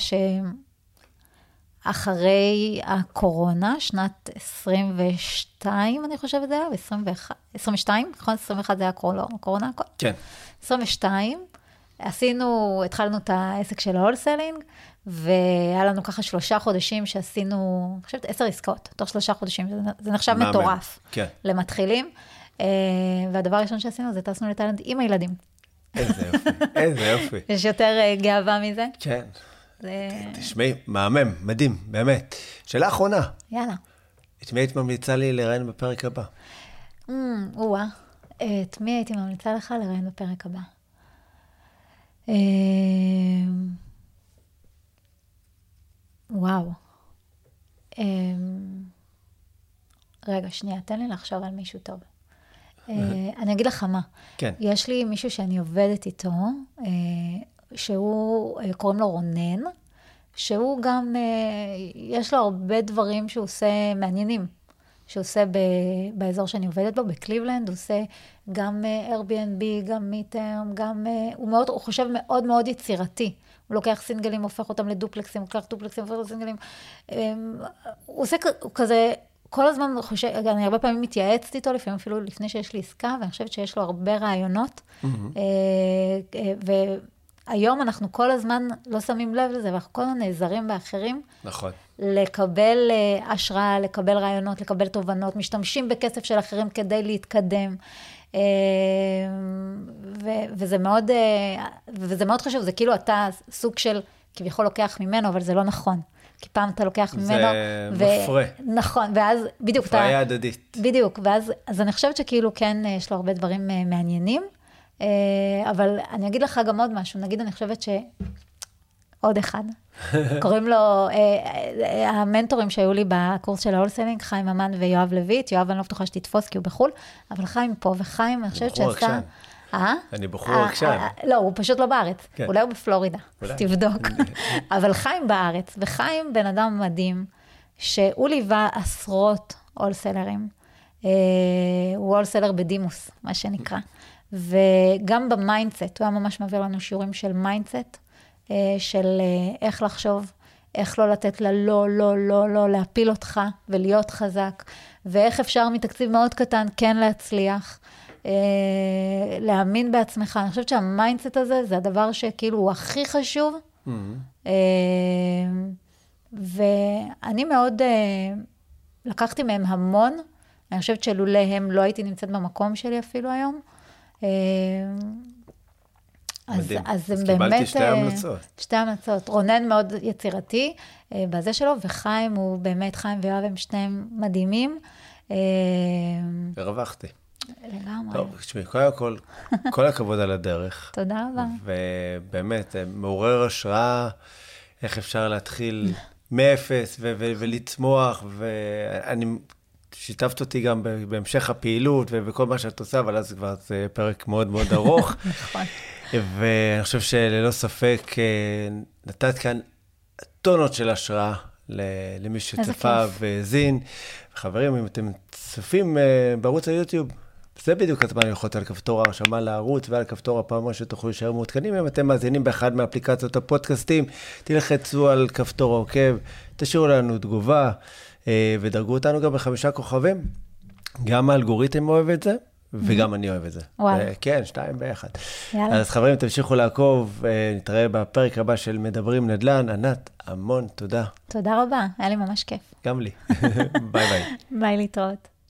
שאחרי הקורונה, שנת עשרים ושתיים, אני חושבת זה היה, עשרים ואחת, עשרים ושתיים, נכון? עשרים ואחת זה היה קורונה, כן. עשרים ושתיים, עשינו, התחלנו את העסק של ההולסלינג, והיה לנו ככה שלושה חודשים שעשינו, אני חושבת, עשר עסקאות, תוך שלושה חודשים, זה נחשב מטורף כן. למתחילים, והדבר הראשון שעשינו זה טסנו לתאילנד עם הילדים. איזה יופי, איזה יופי. יש יותר גאווה מזה? כן. תשמעי, מהמם, מדהים, באמת. שאלה אחרונה. יאללה. את מי היית ממליצה לי לראיין בפרק הבא? או-אה, את מי הייתי ממליצה לך לראיין בפרק הבא? וואו. רגע, שנייה, תן לי לחשוב על מישהו טוב. אני אגיד לך מה. כן. יש לי מישהו שאני עובדת איתו, שהוא, קוראים לו רונן, שהוא גם, יש לו הרבה דברים שהוא עושה מעניינים, שהוא עושה באזור שאני עובדת בו, בקליבלנד, הוא עושה גם Airbnb, גם מיטרם, גם, הוא מאוד, הוא חושב מאוד מאוד יצירתי. הוא לוקח סינגלים, הופך אותם לדופלקסים, הוא לוקח דופלקסים, הופך אותם לסינגלים. הוא עושה כזה, כל הזמן חושב, אני הרבה פעמים מתייעצת איתו, לפעמים אפילו לפני שיש לי עסקה, ואני חושבת שיש לו הרבה רעיונות. והיום אנחנו כל הזמן לא שמים לב לזה, ואנחנו כל הזמן נעזרים באחרים. נכון. לקבל השראה, לקבל רעיונות, לקבל תובנות, משתמשים בכסף של אחרים כדי להתקדם. וזה מאוד, וזה מאוד חשוב, זה כאילו אתה סוג של, כביכול לוקח ממנו, אבל זה לא נכון. כי פעם אתה לוקח ממנו. זה מפרה. נכון, ואז בדיוק אתה... מפרה הדדית. בדיוק, ואז אז אני חושבת שכאילו כן, יש לו הרבה דברים מעניינים, אבל אני אגיד לך גם עוד משהו, נגיד אני חושבת ש... עוד אחד. קוראים לו, המנטורים שהיו לי בקורס של ההולסלינג, חיים אמן ויואב לויט, יואב אני לא בטוחה שתתפוס כי הוא בחול, אבל חיים פה, וחיים אני חושבת שעשה... אני בחור עקשן. לא, הוא פשוט לא בארץ, אולי הוא בפלורידה, תבדוק. אבל חיים בארץ, וחיים בן אדם מדהים, שהוא ליווה עשרות הולסלרים, הוא הולסלר בדימוס, מה שנקרא, וגם במיינדסט, הוא היה ממש מעביר לנו שיעורים של מיינדסט, של איך לחשוב, איך לא לתת לה לא, לא, לא, לא, להפיל אותך ולהיות חזק, ואיך אפשר מתקציב מאוד קטן כן להצליח, להאמין בעצמך. אני חושבת שהמיינדסט הזה זה הדבר שכאילו הוא הכי חשוב, mm-hmm. ואני מאוד לקחתי מהם המון, אני חושבת שלולא הם לא הייתי נמצאת במקום שלי אפילו היום, אז, אז, אז קיבלתי שתי המלצות. שתי המלצות. רונן מאוד יצירתי בזה שלו, וחיים הוא באמת, חיים ויואב הם שניהם מדהימים. הרווחתי. לגמרי. טוב, תשמעי, קודם כל, כל הכבוד על הדרך. תודה רבה. ובאמת, מעורר השראה, איך אפשר להתחיל מאפס ולצמוח, ואני... שיתפת אותי גם בהמשך הפעילות ובכל מה שאת עושה, אבל אז כבר זה פרק מאוד מאוד ארוך. נכון. ואני חושב שללא ספק נתת כאן טונות של השראה למי שצפה וזין. חברים, אם אתם צופים בערוץ היוטיוב, זה בדיוק הזמן ללחוץ על כפתור ההרשמה לערוץ ועל כפתור הפעם שתוכלו להישאר מעודכנים. אם אתם מאזינים באחד מאפליקציות הפודקאסטים, תלחצו על כפתור העוקב, תשאירו לנו תגובה, ודרגו אותנו גם בחמישה כוכבים. גם האלגוריתם אוהב את זה, וגם אני אוהב את זה. וואלה. כן, שתיים ביחד. יאללה. אז חברים, תמשיכו לעקוב, נתראה בפרק הבא של מדברים נדל"ן. ענת, המון תודה. תודה רבה, היה לי ממש כיף. גם לי. ביי ביי. ביי להתראות.